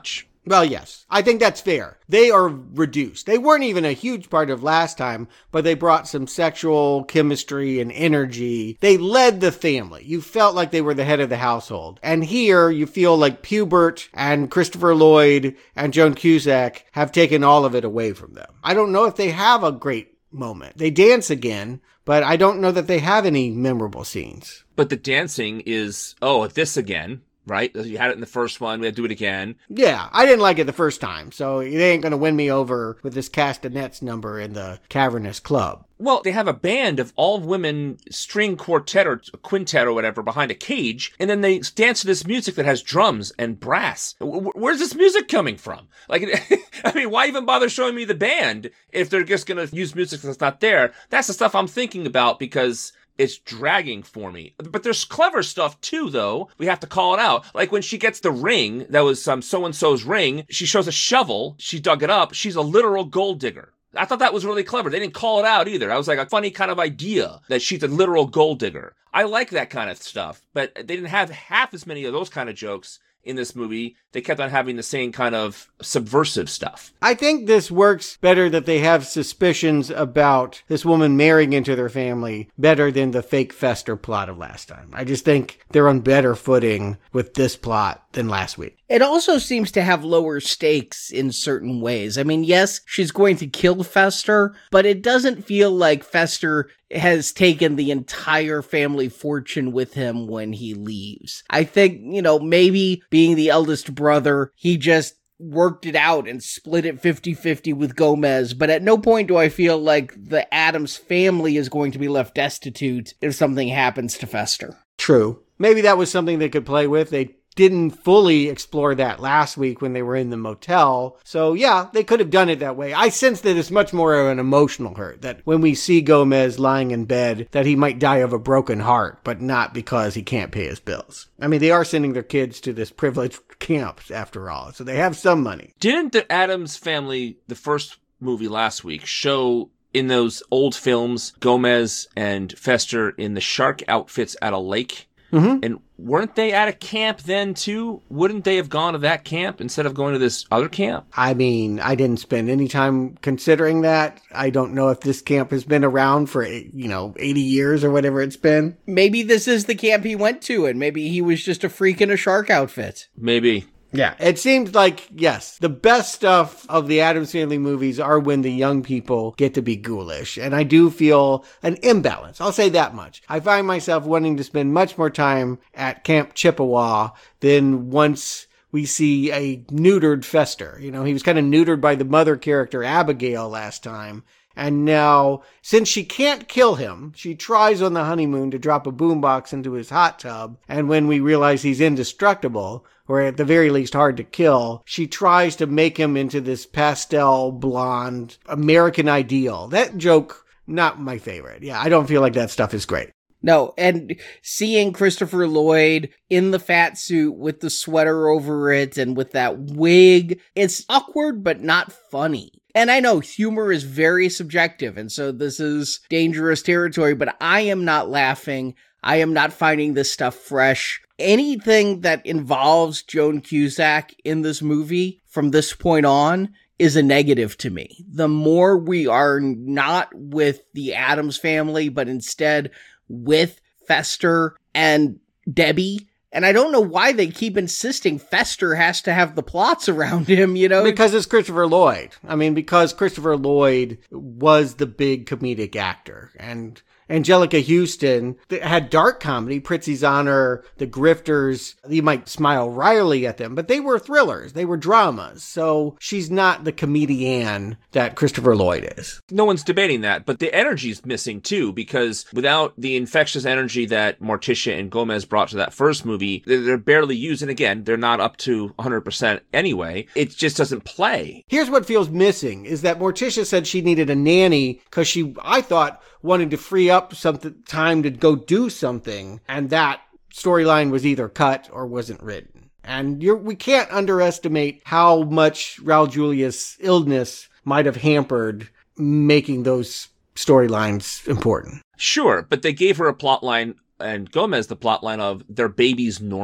D: Well, yes. I think that's fair. They are reduced. They weren't even a huge part of last time, but they brought some sexual chemistry and energy. They led the family. You felt like they were the head of the household. And here, you feel like Pubert and Christopher Lloyd and Joan Cusack have taken all of it away from them. I don't know if they have a great moment. They dance again, but I don't know that they have any memorable scenes.
C: But the dancing is, this again. Right? You had it in the first one. We had to do it again.
D: Yeah, I didn't like it the first time, so they ain't going to win me over with this castanets number in the Cavernous Club.
C: Well, they have a band of all-women string quartet or quintet or whatever behind a cage, and then they dance to this music that has drums and brass. Where's this music coming from? Like, I mean, why even bother showing me the band if they're just going to use music that's not there? That's the stuff I'm thinking about because it's dragging for me. But there's clever stuff too, though. We have to call it out. Like when she gets the ring, that was so-and-so's ring, she shows a shovel, she dug it up, she's a literal gold digger. I thought that was really clever. They didn't call it out either. That was like a funny kind of idea that she's a literal gold digger. I like that kind of stuff, but they didn't have half as many of those kind of jokes in this movie. They kept on having the same kind of subversive stuff.
D: I think this works better that they have suspicions about this woman marrying into their family better than the fake Fester plot of last time. I just think they're on better footing with this plot than last week.
H: It also seems to have lower stakes in certain ways. I mean, yes, she's going to kill Fester, but it doesn't feel like Fester has taken the entire family fortune with him when he leaves. I think, maybe being the eldest brother, he just worked it out and split it 50-50 with Gomez, but at no point do I feel like the Addams family is going to be left destitute if something happens to Fester.
D: True. Maybe that was something they could play with. They didn't fully explore that last week when they were in the motel. So yeah, they could have done it that way. I sense that it's much more of an emotional hurt, that when we see Gomez lying in bed, that he might die of a broken heart, but not because he can't pay his bills. I mean, they are sending their kids to this privileged camp after all, so they have some money.
C: Didn't the Addams family, the first movie last week, show in those old films Gomez and Fester in the shark outfits at a lake?
D: Mm-hmm.
C: And weren't they at a camp then, too? Wouldn't they have gone to that camp instead of going to this other camp?
D: I mean, I didn't spend any time considering that. I don't know if this camp has been around for, 80 years or whatever it's been.
H: Maybe this is the camp he went to, and maybe he was just a freak in a shark outfit.
C: Maybe.
D: Yeah, it seems like, yes, the best stuff of the Addams Family movies are when the young people get to be ghoulish. And I do feel an imbalance. I'll say that much. I find myself wanting to spend much more time at Camp Chippewa than once we see a neutered Fester. He was kind of neutered by the mother character Abigail last time. And now, since she can't kill him, she tries on the honeymoon to drop a boombox into his hot tub. And when we realize he's indestructible, or at the very least hard to kill, she tries to make him into this pastel blonde American ideal. That joke, not my favorite. Yeah, I don't feel like that stuff is great.
H: No, and seeing Christopher Lloyd in the fat suit with the sweater over it and with that wig, it's awkward but not funny. And I know humor is very subjective, and so this is dangerous territory, but I am not laughing. I am not finding this stuff fresh. Anything that involves Joan Cusack in this movie from this point on is a negative to me. The more we are not with the Addams family, but instead with Fester and Debbie. And I don't know why they keep insisting Fester has to have the plots around him,
D: Because it's Christopher Lloyd. I mean, because Christopher Lloyd was the big comedic actor. And Angelica Houston had dark comedy, Prizzi's Honor, The Grifters. You might smile wryly at them, but they were thrillers. They were dramas. So she's not the comedian that Christopher Lloyd is.
C: No one's debating that, but the energy's missing too, because without the infectious energy that Morticia and Gomez brought to that first movie, they're barely used. And again, they're not up to 100% anyway. It just doesn't play.
D: Here's what feels missing is that Morticia said she needed a nanny because I thought, wanted to free up some time to go do something, and that storyline was either cut or wasn't written. And we can't underestimate how much Raul Julia's illness might have hampered making those storylines important.
C: Sure, but they gave her a plot line, and Gomez the plot line of their baby's normal.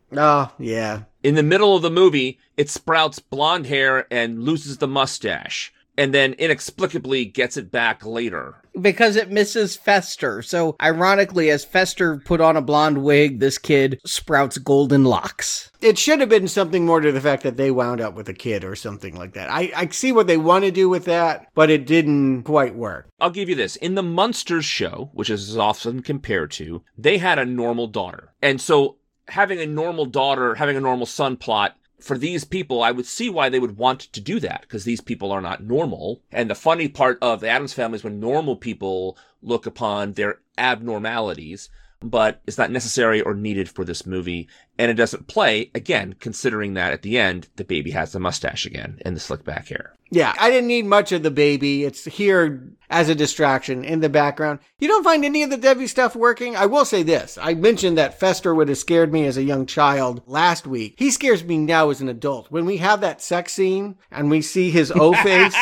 D: Oh, yeah.
C: In the middle of the movie, it sprouts blonde hair and loses the mustache, and then inexplicably gets it back later.
H: Because it misses Fester. So, ironically, as Fester put on a blonde wig, this kid sprouts golden locks.
D: It should have been something more to the fact that they wound up with a kid or something like that. I see what they want to do with that, but it didn't quite work.
C: I'll give you this. In the Munsters show, which is often compared to, they had a normal daughter. And so having a normal daughter, having a normal son plot, for these people, I would see why they would want to do that, because these people are not normal. And the funny part of the Addams Family is when normal people look upon their abnormalities, but it's not necessary or needed for this movie. And it doesn't play, again, considering that at the end, the baby has the mustache again and the slick back hair.
D: Yeah, I didn't need much of the baby. It's here as a distraction in the background. You don't find any of the Debbie stuff working? I will say this. I mentioned that Fester would have scared me as a young child last week. He scares me now as an adult. When we have that sex scene and we see his O-face,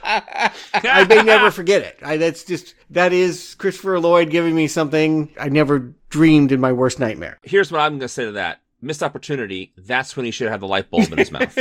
D: I may never forget it. That is Christopher Lloyd giving me something I never dreamed in my worst nightmare.
C: Here's what I'm going to say to that. Missed opportunity. That's when he should have had the light bulb in his mouth.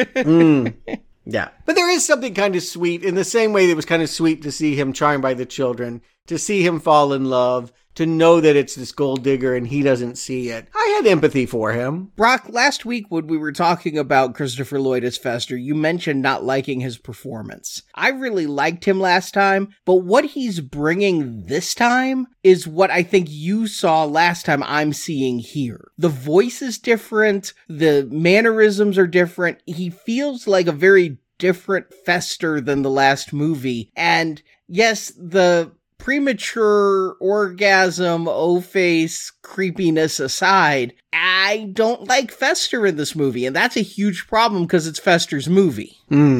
D: Yeah. But there is something kind of sweet in the same way that it was kind of sweet to see him charmed by the children, to see him fall in love, to know that it's this gold digger and he doesn't see it. I had empathy for him.
H: Brock, last week when we were talking about Christopher Lloyd as Fester, you mentioned not liking his performance. I really liked him last time, but what he's bringing this time is what I think you saw last time I'm seeing here. The voice is different. The mannerisms are different. He feels like a very different Fester than the last movie. And yes, the premature orgasm, O-face creepiness aside, I don't like Fester in this movie, and that's a huge problem because it's Fester's movie.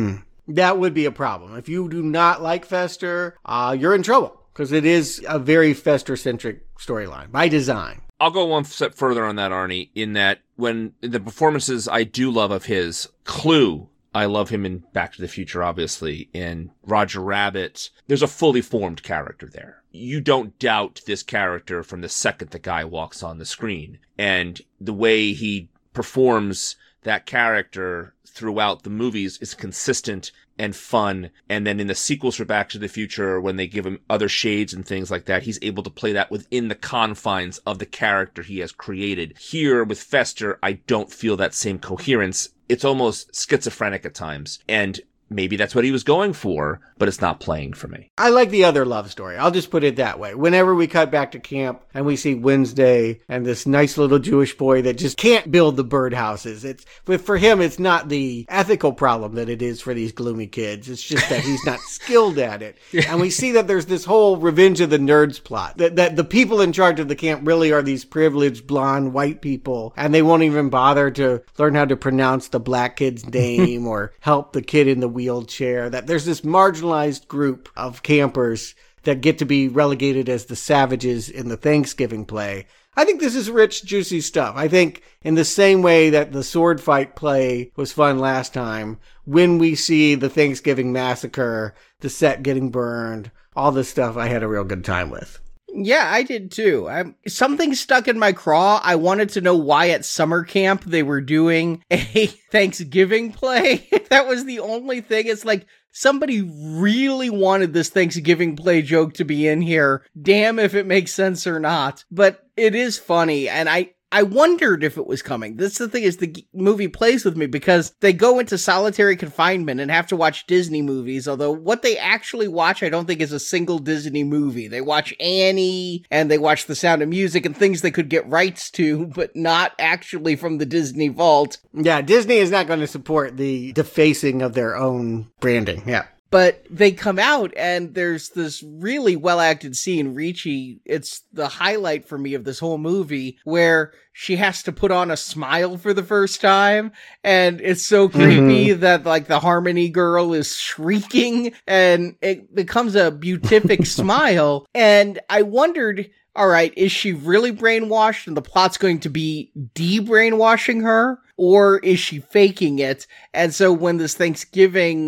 D: That would be a problem. If you do not like Fester, you're in trouble, because it is a very Fester-centric storyline by design.
C: I'll go one step further on that, Arnie, in that when the performances I do love of his, Clue, I love him in Back to the Future, obviously. In Roger Rabbit, there's a fully formed character there. You don't doubt this character from the second the guy walks on the screen. And the way he performs that character throughout the movies is consistent and fun. And then in the sequels for Back to the Future, when they give him other shades and things like that, he's able to play that within the confines of the character he has created. Here with Fester, I don't feel that same coherence. It's almost schizophrenic at times. And maybe that's what he was going for, but it's not playing for me.
D: I like the other love story. I'll just put it that way. Whenever we cut back to camp and we see Wednesday and this nice little Jewish boy that just can't build the birdhouses, for him, it's not the ethical problem that it is for these gloomy kids. It's just that he's not skilled at it. And we see that there's this whole Revenge of the Nerds plot, that the people in charge of the camp really are these privileged blonde white people, and they won't even bother to learn how to pronounce the black kid's name or help the kid in the wheelchair, that there's this marginalized group of campers that get to be relegated as the savages in the Thanksgiving play. I think this is rich, juicy stuff. I think in the same way that the sword fight play was fun last time, when we see the Thanksgiving massacre, the set getting burned, all this stuff I had a real good time with.
H: Yeah, I did too. Something stuck in my craw. I wanted to know why at summer camp they were doing a Thanksgiving play. That was the only thing. It's like somebody really wanted this Thanksgiving play joke to be in here. Damn if it makes sense or not. But it is funny, and I wondered if it was coming. That's the thing, is the movie plays with me because they go into solitary confinement and have to watch Disney movies, although what they actually watch I don't think is a single Disney movie. They watch Annie, and they watch The Sound of Music and things they could get rights to, but not actually from the Disney vault.
D: Yeah, Disney is not going to support the defacing of their own branding. Yeah.
H: But they come out and there's this really well-acted scene, Ricci, it's the highlight for me of this whole movie, where she has to put on a smile for the first time, and it's so creepy that like the Harmony girl is shrieking, and it becomes a beatific smile, and I wondered, all right, is she really brainwashed and the plot's going to be de-brainwashing her, or is she faking it? And so when this Thanksgiving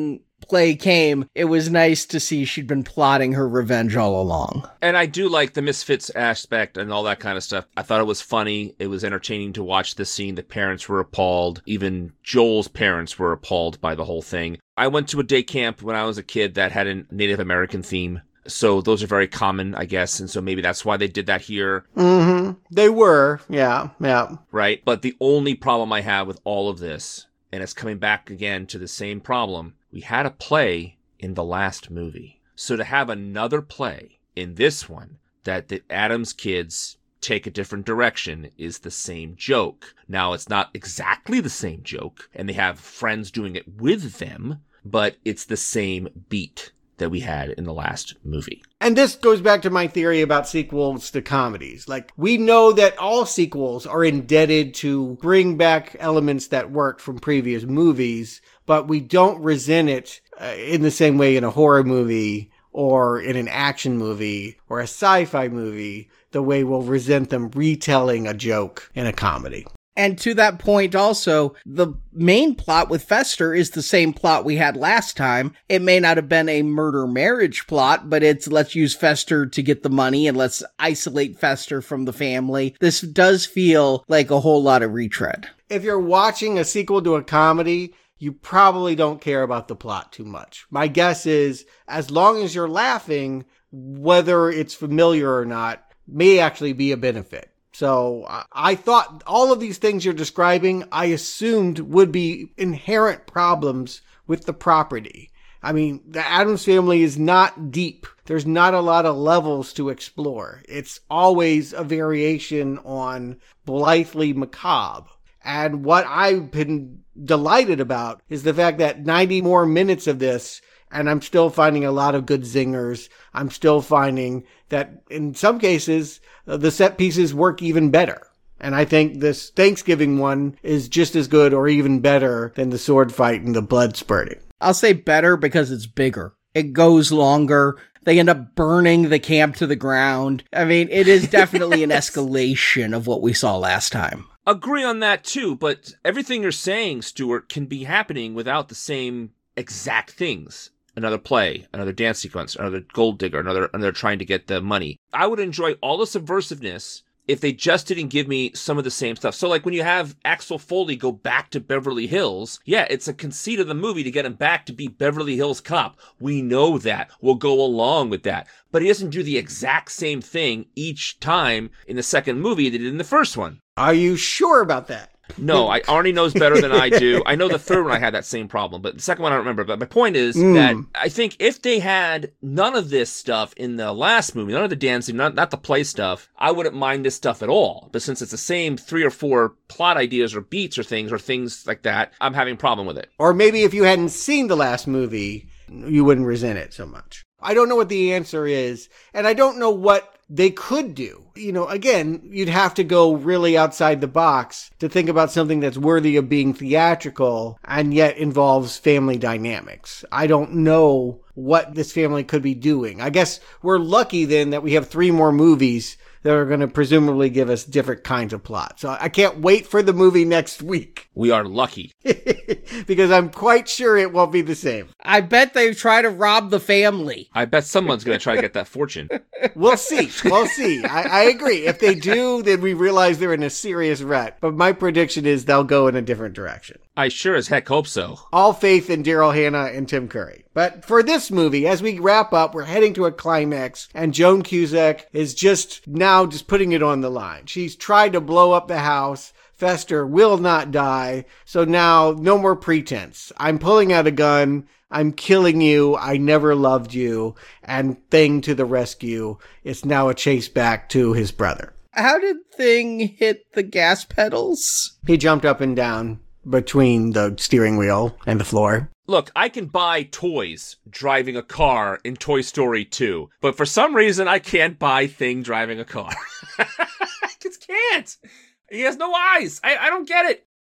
H: play came, it was nice to see she'd been plotting her revenge all along.
C: And I do like the Misfits aspect and all that kind of stuff. I thought it was funny. It was entertaining to watch this scene. The parents were appalled. Even Joel's parents were appalled by the whole thing. I went to a day camp when I was a kid that had a Native American theme. So those are very common, I guess. And so maybe that's why they did that here.
D: Mm-hmm. They were. Yeah.
C: Right. But the only problem I have with all of this, and it's coming back again to the same problem, we had a play in the last movie. So to have another play in this one that the Addams kids take a different direction is the same joke. Now, it's not exactly the same joke, and they have friends doing it with them, but it's the same beat that we had in the last movie.
D: And this goes back to my theory about sequels to comedies. Like, we know that all sequels are indebted to bring back elements that worked from previous movies, but we don't resent it in the same way in a horror movie or in an action movie or a sci-fi movie, the way we'll resent them retelling a joke in a comedy.
H: And to that point also, the main plot with Fester is the same plot we had last time. It may not have been a murder-marriage plot, but it's let's use Fester to get the money and let's isolate Fester from the family. This does feel like a whole lot of retread.
D: If you're watching a sequel to a comedy, you probably don't care about the plot too much. My guess is, as long as you're laughing, whether it's familiar or not, may actually be a benefit. So I thought all of these things you're describing, I assumed would be inherent problems with the property. I mean, the Addams Family is not deep. There's not a lot of levels to explore. It's always a variation on blithely macabre. And what I've been delighted about is the fact that 90 more minutes of this, and I'm still finding a lot of good zingers. I'm still finding that in some cases, the set pieces work even better. And I think this Thanksgiving one is just as good or even better than the sword fight and the blood spurting.
H: I'll say better because it's bigger. It goes longer. They end up burning the camp to the ground. I mean, it is definitely an escalation of what we saw last time.
C: Agree on that too, but everything you're saying, Stuart, can be happening without the same exact things. Another play, another dance sequence, another gold digger, another trying to get the money. I would enjoy all the subversiveness if they just didn't give me some of the same stuff. So like when you have Axel Foley go back to Beverly Hills, yeah, it's a conceit of the movie to get him back to be Beverly Hills Cop. We know that. We'll go along with that. But he doesn't do the exact same thing each time in the second movie that he did in the first one.
D: Are you sure about that?
C: No, Arnie knows better than I do. I know the third one I had that same problem, but the second one I don't remember. But my point is that I think if they had none of this stuff in the last movie, none of the dancing, not the play stuff, I wouldn't mind this stuff at all. But since it's the same 3 or 4 plot ideas or beats or things like that, I'm having a problem with it.
D: Or maybe if you hadn't seen the last movie, you wouldn't resent it so much. I don't know what the answer is, and I don't know what they could do. You know, again, you'd have to go really outside the box to think about something that's worthy of being theatrical and yet involves family dynamics. I don't know what this family could be doing. I guess we're lucky then that we have 3 more movies that are going to presumably give us different kinds of plots. So I can't wait for the movie next week.
C: We are lucky.
D: Because I'm quite sure it won't be the same.
H: I bet they try to rob the family.
C: I bet someone's going to try to get that fortune.
D: We'll see. We'll see. I agree. If they do, then we realize they're in a serious rut. But my prediction is they'll go in a different direction.
C: I sure as heck hope so.
D: All faith in Daryl Hannah and Tim Curry. But for this movie, as we wrap up, we're heading to a climax, and Joan Cusack is just putting it on the line. She's tried to blow up the house. Fester will not die. So now, no more pretense. I'm pulling out a gun. I'm killing you. I never loved you. And Thing to the rescue. It's now a chase back to his brother.
H: How did Thing hit the gas pedals?
D: He jumped up and down between the steering wheel and the floor.
C: Look, I can buy toys driving a car in Toy Story 2, but for some reason I can't buy Thing driving a car. I just can't. He has no eyes. I don't get it.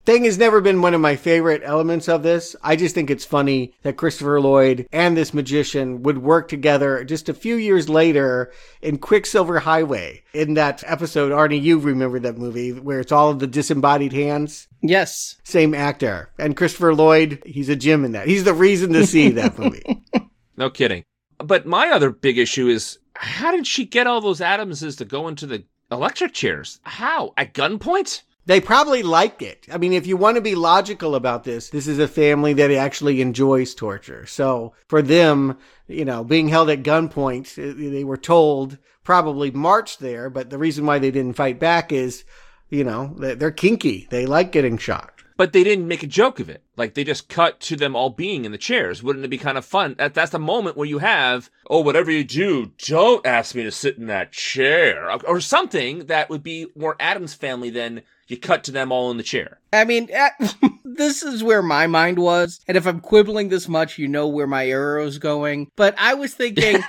D: Thing has never been one of my favorite elements of this. I just think it's funny that Christopher Lloyd and this magician would work together just a few years later in Quicksilver Highway. In that episode, Arnie, you remember that movie where it's all of the disembodied hands?
H: Yes.
D: Same actor. And Christopher Lloyd, he's a gem in that. He's the reason to see that movie.
C: No kidding. But my other big issue is, how did she get all those Adamses to go into the electric chairs? How? At gunpoint?
D: They probably liked it. I mean, if you want to be logical about this is a family that actually enjoys torture. So for them, being held at gunpoint, they were told, probably marched there, but the reason why they didn't fight back is, they're kinky. They like getting shot.
C: But they didn't make a joke of it. Like, they just cut to them all being in the chairs. Wouldn't it be kind of fun? That's the moment where you have, whatever you do, don't ask me to sit in that chair. Or something that would be more Addams Family than you cut to them all in the chair.
H: I mean, this is where my mind was. And if I'm quibbling this much, you know where my arrow's going. But I was thinking,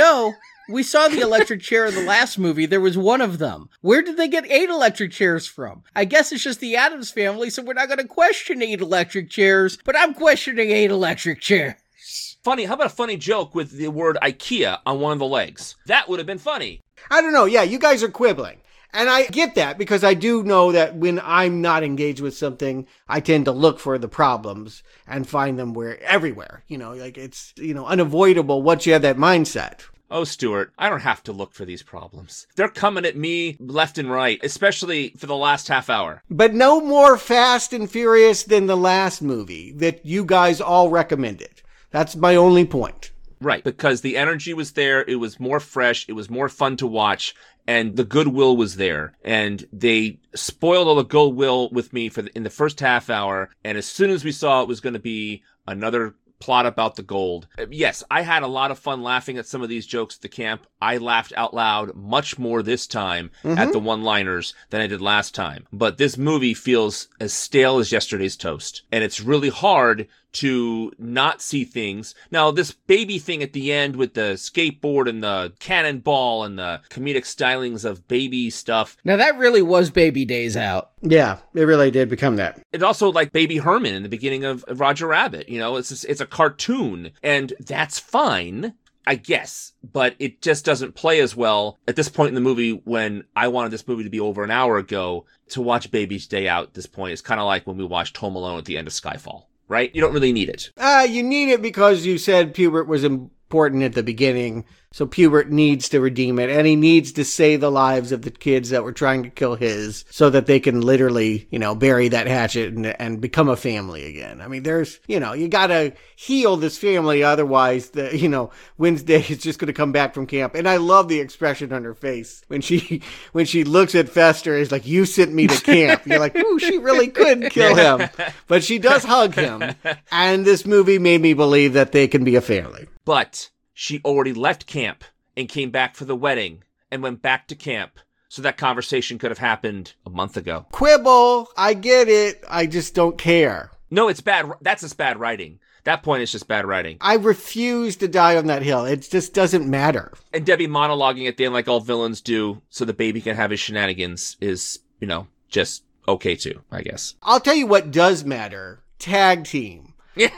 H: we saw the electric chair in the last movie. There was one of them. Where did they get 8 electric chairs from? I guess it's just the Addams Family, so we're not going to question 8 electric chairs, but I'm questioning 8 electric chairs.
C: Funny, how about a funny joke with the word IKEA on one of the legs? That would have been funny.
D: I don't know. Yeah, you guys are quibbling. And I get that because I do know that when I'm not engaged with something, I tend to look for the problems and find them everywhere. It's, unavoidable once you have that mindset.
C: Oh, Stuart, I don't have to look for these problems. They're coming at me left and right, especially for the last half hour.
D: But no more Fast and Furious than the last movie that you guys all recommended. That's my only point.
C: Right, because the energy was there, it was more fresh, it was more fun to watch, and the goodwill was there. And they spoiled all the goodwill with me in the first half hour, and as soon as we saw it was going to be another plot about the gold. Yes, I had a lot of fun laughing at some of these jokes at the camp. I laughed out loud much more this time at the one-liners than I did last time. But this movie feels as stale as yesterday's toast. And it's really hard to not see things. Now, this baby thing at the end with the skateboard and the cannonball and the comedic stylings of baby stuff.
H: Now, that really was Baby Days Out.
D: Yeah, it really did become that.
C: It's also like Baby Herman in the beginning of Roger Rabbit. It's a cartoon, and that's fine, I guess, but it just doesn't play as well at this point in the movie when I wanted this movie to be over an hour ago. To watch Baby's Day Out at this point is kind of like when we watched Home Alone at the end of Skyfall, right? You don't really need it.
D: You need it because you said Pubert was important at the beginning. So Pubert needs to redeem it, and he needs to save the lives of the kids that were trying to kill his so that they can literally, bury that hatchet and become a family again. I mean, there's, you gotta heal this family, otherwise Wednesday is just gonna come back from camp. And I love the expression on her face when she looks at Fester, is like, you sent me to camp. You're like, ooh, she really could kill him. But she does hug him. And this movie made me believe that they can be a family.
C: But she already left camp and came back for the wedding and went back to camp. So that conversation could have happened a month ago.
D: Quibble. I get it. I just don't care.
C: No, it's bad. That's just bad writing. That point is just bad writing.
D: I refuse to die on that hill. It just doesn't matter.
C: And Debbie monologuing at the end like all villains do so the baby can have his shenanigans is, just okay too, I guess.
D: I'll tell you what does matter. Tag team.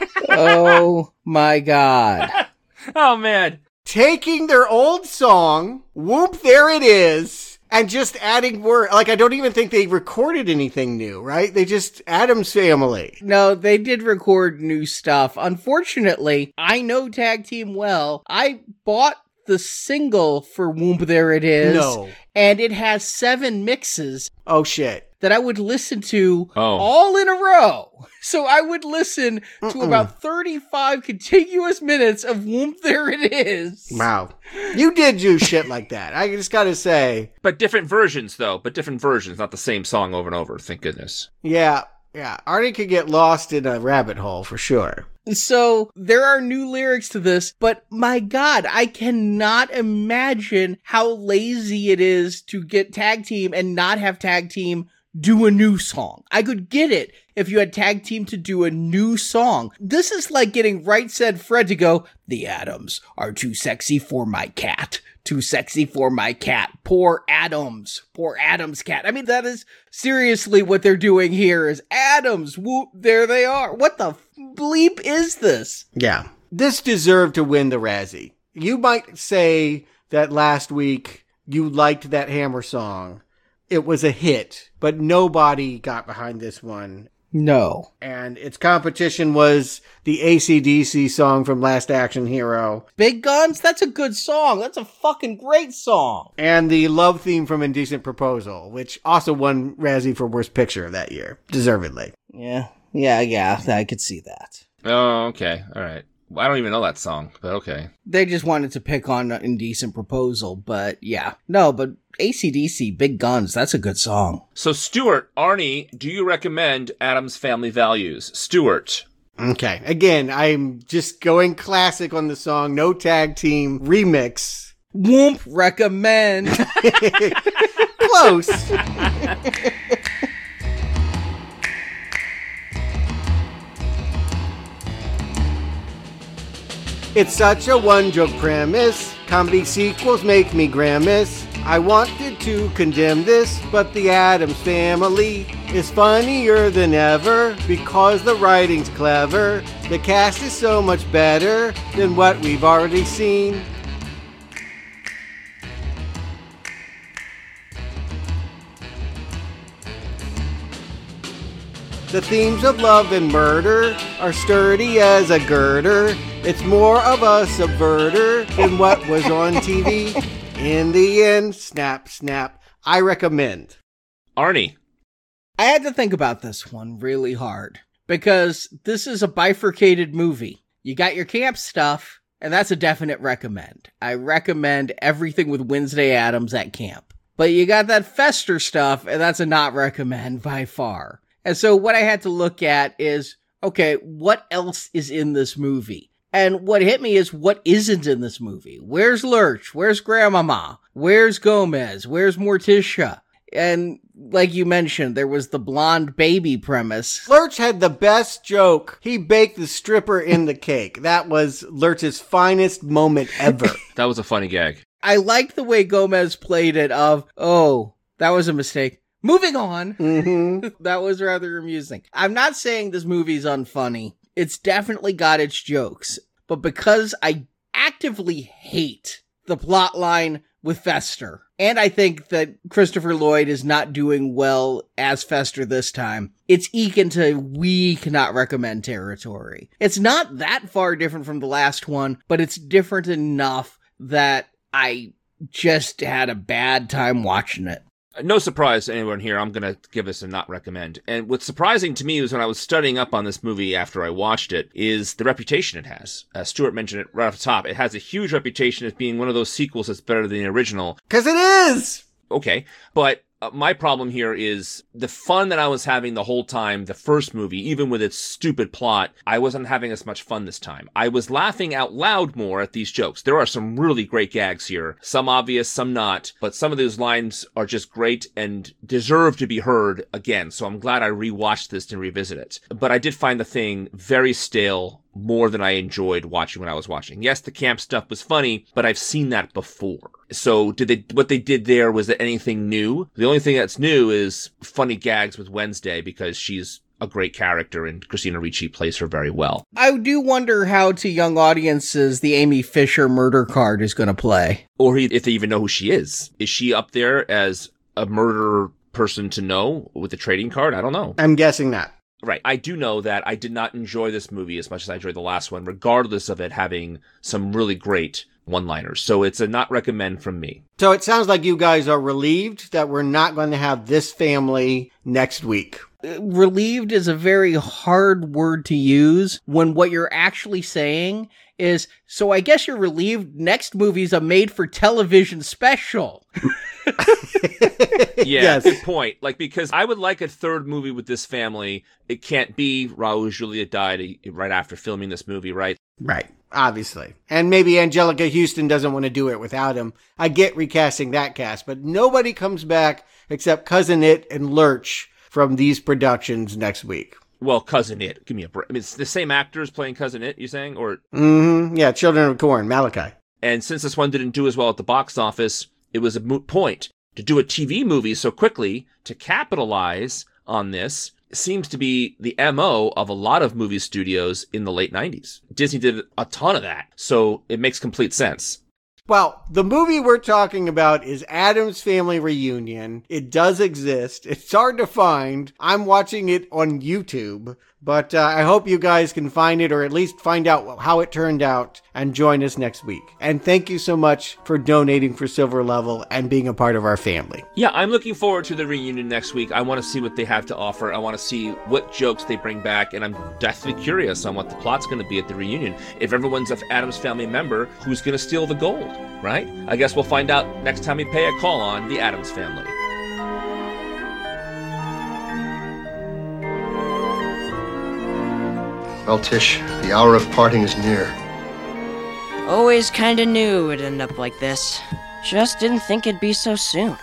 H: Oh my God.
C: Oh, man.
D: Taking their old song, Whoop, There It Is, and just adding words. Like, I don't even think they recorded anything new, right? They just, Addams Family.
H: No, they did record new stuff. Unfortunately, I know Tag Team well. I bought the single for Whoop, There It Is.
D: No.
H: And it has 7 mixes.
D: Oh, shit.
H: That I would listen to all in a row. So I would listen to about 35 contiguous minutes of Whoop, There It Is.
D: Wow. You did do shit like that. I just gotta say.
C: But different versions, though. Not the same song over and over, thank goodness.
D: Yeah. Arnie could get lost in a rabbit hole for sure.
H: So there are new lyrics to this, but my God, I cannot imagine how lazy it is to get Tag Team and not have Tag Team do a new song. I could get it if you had tag team to do a new song. This is like getting Right Said Fred to go, the Adams are too sexy for my cat. Too sexy for my cat. Poor Adams. Poor Adams cat. I mean, that is seriously what they're doing here is Adams. Whoop, there they are. What the bleep is this?
D: Yeah. This deserved to win the Razzie. You might say that last week you liked that Hammer song. It was a hit, but nobody got behind this one.
H: No.
D: And its competition was the AC/DC song from Last Action Hero.
H: Big Guns? That's a good song. That's a fucking great song.
D: And the love theme from Indecent Proposal, which also won Razzie for Worst Picture that year. Deservedly.
H: Yeah, I could see that.
C: Oh, okay. All right. I don't even know that song, but okay.
H: They just wanted to pick on Indecent Proposal, but yeah. No, but AC/DC, Big Guns, that's a good song.
C: So, Stuart, Arnie, do you recommend Addams Family Values? Stuart.
D: Okay. Again, I'm just going classic on the song. No tag team remix.
H: Whoomp, recommend.
D: Close. It's such a one-joke premise. Comedy sequels make me grimace. I wanted to condemn this, but the Addams Family is funnier than ever because the writing's clever. The cast is so much better than what we've already seen. The themes of love and murder are sturdy as a girder. It's more of a subverter than what was on TV. In the end, snap, snap. I recommend.
C: Arnie.
H: I had to think about this one really hard because this is a bifurcated movie. You got your camp stuff, and that's a definite recommend. I recommend everything with Wednesday Addams at camp. But you got that Fester stuff, and that's a not recommend by far. And so what I had to look at is, okay, what else is in this movie? And what hit me is what isn't in this movie. Where's Lurch? Where's Grandmama? Where's Gomez? Where's Morticia? And like you mentioned, there was the blonde baby premise.
D: Lurch had the best joke. He baked the stripper in the cake. That was Lurch's finest moment ever.
C: That was a funny gag.
H: I liked the way Gomez played it of, oh, that was a mistake. Moving on.
D: Mm-hmm.
H: That was rather amusing. I'm not saying this movie's unfunny. It's definitely got its jokes. But because I actively hate the plot line with Fester, and I think that Christopher Lloyd is not doing well as Fester this time, it's eke into weak not recommend territory. It's not that far different from the last one, but it's different enough that I just had a bad time watching it.
C: No surprise to anyone here, I'm going to give this a not recommend. And what's surprising to me is when I was studying up on this movie after I watched it, is the reputation it has. Stuart mentioned it right off the top. It has a huge reputation as being one of those sequels that's better than the original.
D: 'Cause it is!
C: Okay, but my problem here is the fun that I was having the whole time, the first movie, even with its stupid plot, I wasn't having as much fun this time. I was laughing out loud more at these jokes. There are some really great gags here. Some obvious, some not. But some of those lines are just great and deserve to be heard again. So I'm glad I rewatched this to revisit it. But I did find the thing very stale, more than I enjoyed watching when I was watching. Yes, the camp stuff was funny, but I've seen that before. So what they did there, was it anything new? The only thing that's new is funny gags with Wednesday because she's a great character and Christina Ricci plays her very well.
H: I do wonder how to young audiences the Amy Fisher murder card is going to play.
C: Or if they even know who she is. Is she up there as a murder person to know with the trading card? I don't know.
D: I'm guessing that.
C: Right. I do know that I did not enjoy this movie as much as I enjoyed the last one, regardless of it having some really great one-liners. So it's a not recommend from me.
D: So it sounds like you guys are relieved that we're not going to have this family next week.
H: Relieved is a very hard word to use when what you're actually saying is, so I guess you're relieved next movie's a made-for-television special.
C: Yeah,
D: yes.
C: Good point. Because I would like a third movie with this family. It can't be Raul Julia died right after filming this movie, right?
D: Right. Obviously. And maybe Angelica Houston doesn't want to do it without him. I get recasting that cast, but nobody comes back except Cousin It and Lurch from these productions next week.
C: Well, Cousin It. Give me a break. I mean, it's the same actors playing Cousin It, you saying? Or
D: Yeah, Children of Corn, Malachi.
C: And since this one didn't do as well at the box office, it was a moot point. To do a TV movie so quickly, to capitalize on this, seems to be the MO of a lot of movie studios in the late 90s. Disney did a ton of that, so it makes complete sense.
D: Well, the movie we're talking about is Addams Family Reunion. It does exist. It's hard to find. I'm watching it on YouTube, but I hope you guys can find it or at least find out how it turned out and join us next week. And thank you so much for donating for Silver Level and being a part of our family.
C: Yeah, I'm looking forward to the reunion next week. I want to see what they have to offer. I want to see what jokes they bring back, and I'm definitely curious on what the plot's going to be at the reunion. If everyone's an Addams Family member, who's going to steal the gold, right? I guess we'll find out next time we pay a call on the Addams Family.
I: Well, Tish, the hour of parting is near.
J: Always kinda knew it'd end up like this. Just didn't think it'd be so soon.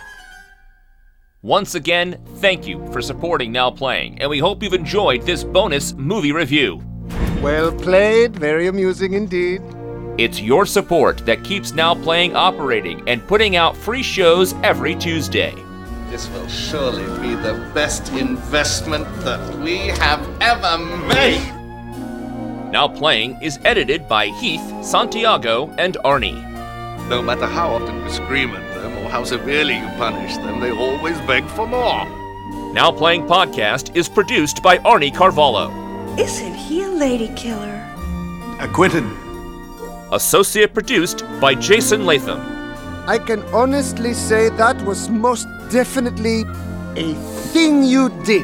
C: Once again, thank you for supporting Now Playing, and we hope you've enjoyed this bonus movie review.
K: Well played, very amusing indeed.
C: It's your support that keeps Now Playing operating and putting out free shows every Tuesday.
L: This will surely be the best investment that we have ever made.
C: Now Playing is edited by Heath, Santiago, and Arnie.
L: No matter how often you scream at them or how severely you punish them, they always beg for more.
C: Now Playing Podcast is produced by Arnie Carvalho.
M: Isn't he a lady killer?
E: Acquitted.
C: Associate produced by Jason Latham.
K: I can honestly say that was most definitely a thing you did.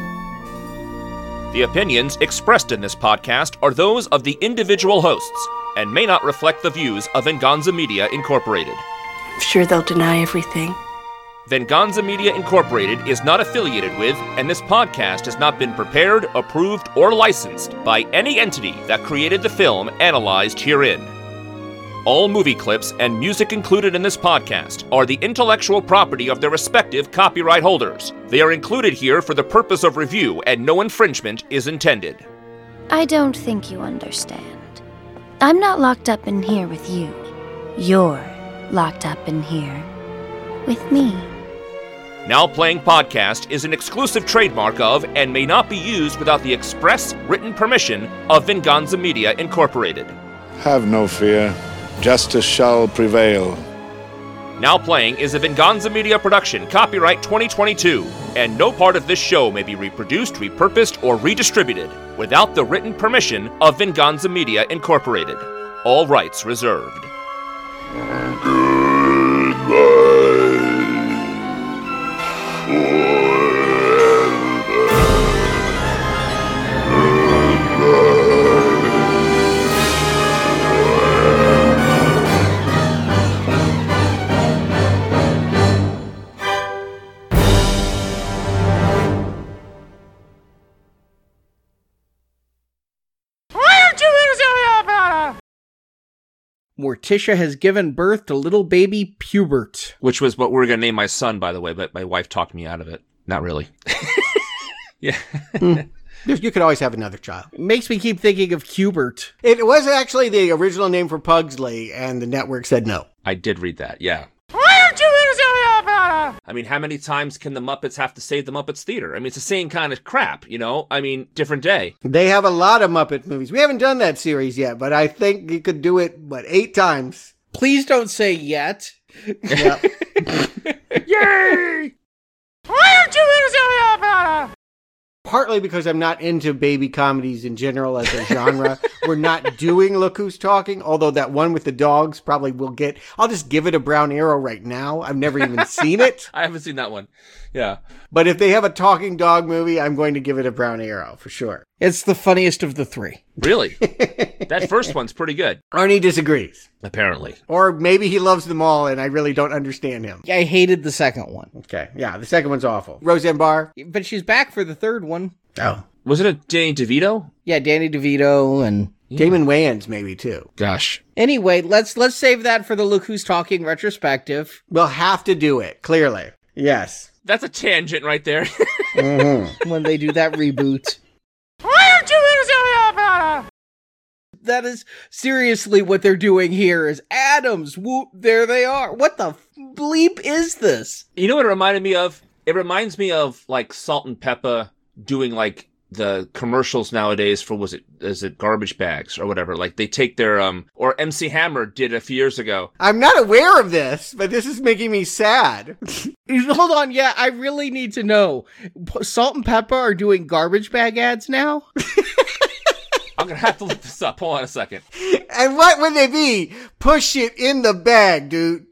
C: The opinions expressed in this podcast are those of the individual hosts and may not reflect the views of Venganza Media Incorporated.
M: I'm sure they'll deny everything.
C: Venganza Media Incorporated is not affiliated with, and this podcast has not been prepared, approved, or licensed by any entity that created the film analyzed herein. All movie clips and music included in this podcast are the intellectual property of their respective copyright holders. They are included here for the purpose of review, and no infringement is intended.
N: I don't think you understand. I'm not locked up in here with you. You're locked up in here with me.
C: Now Playing Podcast is an exclusive trademark of and may not be used without the express written permission of Venganza Media Incorporated.
E: Have no fear. Justice shall prevail.
C: Now Playing is a Venganza Media production, copyright 2022, and no part of this show may be reproduced, repurposed, or redistributed without the written permission of Venganza Media Incorporated. All rights reserved.
H: Morticia has given birth to little baby Pubert.
C: Which was what we were going to name my son, by the way, but my wife talked me out of it. Not really. Yeah.
D: You could always have another child.
H: It makes me keep thinking of Cubert.
D: It was actually the original name for Pugsley, and the network said no.
C: I did read that, yeah. I mean, how many times can the Muppets have to save the Muppets Theater? I mean, it's the same kind of crap, you know? I mean, different day.
D: They have a lot of Muppet movies. We haven't done that series yet, but I think you could do it, 8 times?
H: Please don't say yet.
D: Yeah.
C: Yay!
D: Partly because I'm not into baby comedies in general as a genre. We're not doing Look Who's Talking, although that one with the dogs probably will get... I'll just give it a brown arrow right now. I've never even seen it.
C: I haven't seen that one. Yeah.
D: But if they have a talking dog movie, I'm going to give it a brown arrow, for sure.
H: It's the funniest of the 3.
C: Really? That first one's pretty good.
D: Arnie disagrees.
C: Apparently.
D: Or maybe he loves them all and I really don't understand him.
H: I hated the second one.
D: Okay, yeah, the second one's awful. Roseanne Barr.
H: But she's back for the third one.
D: Oh.
C: Was it a Danny DeVito?
H: Yeah, Danny DeVito and...
D: Damon Wayans, maybe, too.
C: Gosh.
H: Anyway, let's save that for the Look Who's Talking retrospective.
D: We'll have to do it, clearly. Yes.
C: That's a tangent right there.
D: Mm-hmm.
H: When they do that reboot. That is seriously what they're doing here is Adams. Whoop, there they are. What the bleep is this?
C: You know what it reminded me of? It reminds me of like Salt and Pepper doing like the commercials nowadays for, is it garbage bags or whatever? Like they take their, or MC Hammer did a few years ago.
D: I'm not aware of this, but this is making me sad.
H: Hold on. Yeah, I really need to know. Salt and Pepper are doing garbage bag ads now?
C: I'm going to have to look this up. Hold on a second.
D: And what would they be? Push it in the bag, dude.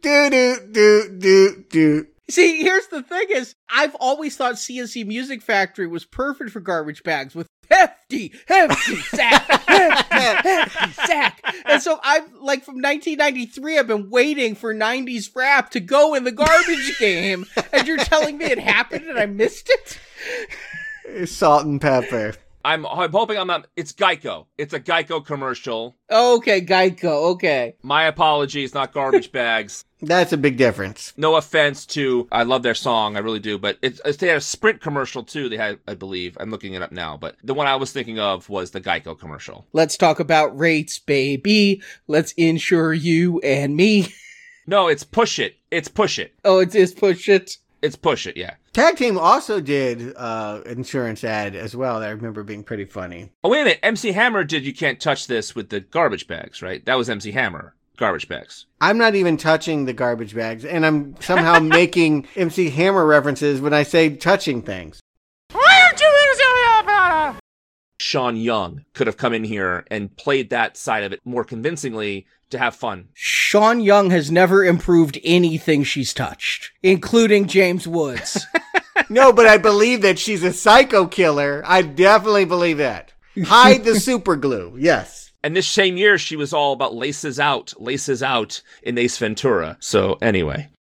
D: Do.
H: See, here's the thing is, I've always thought CNC Music Factory was perfect for garbage bags with hefty sack, hefty sack. And so I've, like, from 1993, I've been waiting for 90s rap to go in the garbage game, and you're telling me it happened and I missed it?
D: Salt and Pepper.
C: I'm hoping I'm not. It's Geico. It's a Geico commercial.
H: Okay, Geico. Okay.
C: My apologies, not garbage bags.
D: That's a big difference.
C: No offense to, I love their song, I really do, but they had a Sprint commercial too, they had, I believe. I'm looking it up now, but the one I was thinking of was the Geico commercial.
H: Let's talk about rates, baby. Let's insure you and me.
C: No, it's Push It. It's Push It.
H: Oh, it is Push It?
C: It's Push It, yeah.
D: Tag Team also did insurance ad as well that I remember being pretty funny.
C: Oh, wait a minute. MC Hammer did You Can't Touch This with the garbage bags, right? That was MC Hammer. Garbage bags.
D: I'm not even touching the garbage bags, and I'm somehow making MC Hammer references when I say touching things.
A: Why aren't you about it?
C: Sean Young could have come in here and played that side of it more convincingly to have fun.
H: Sean Young has never improved anything she's touched, including James Woods.
D: No, but I believe that she's a psycho killer. I definitely believe that. Hide the super glue. Yes.
C: And this same year, she was all about laces out in Ace Ventura. So anyway.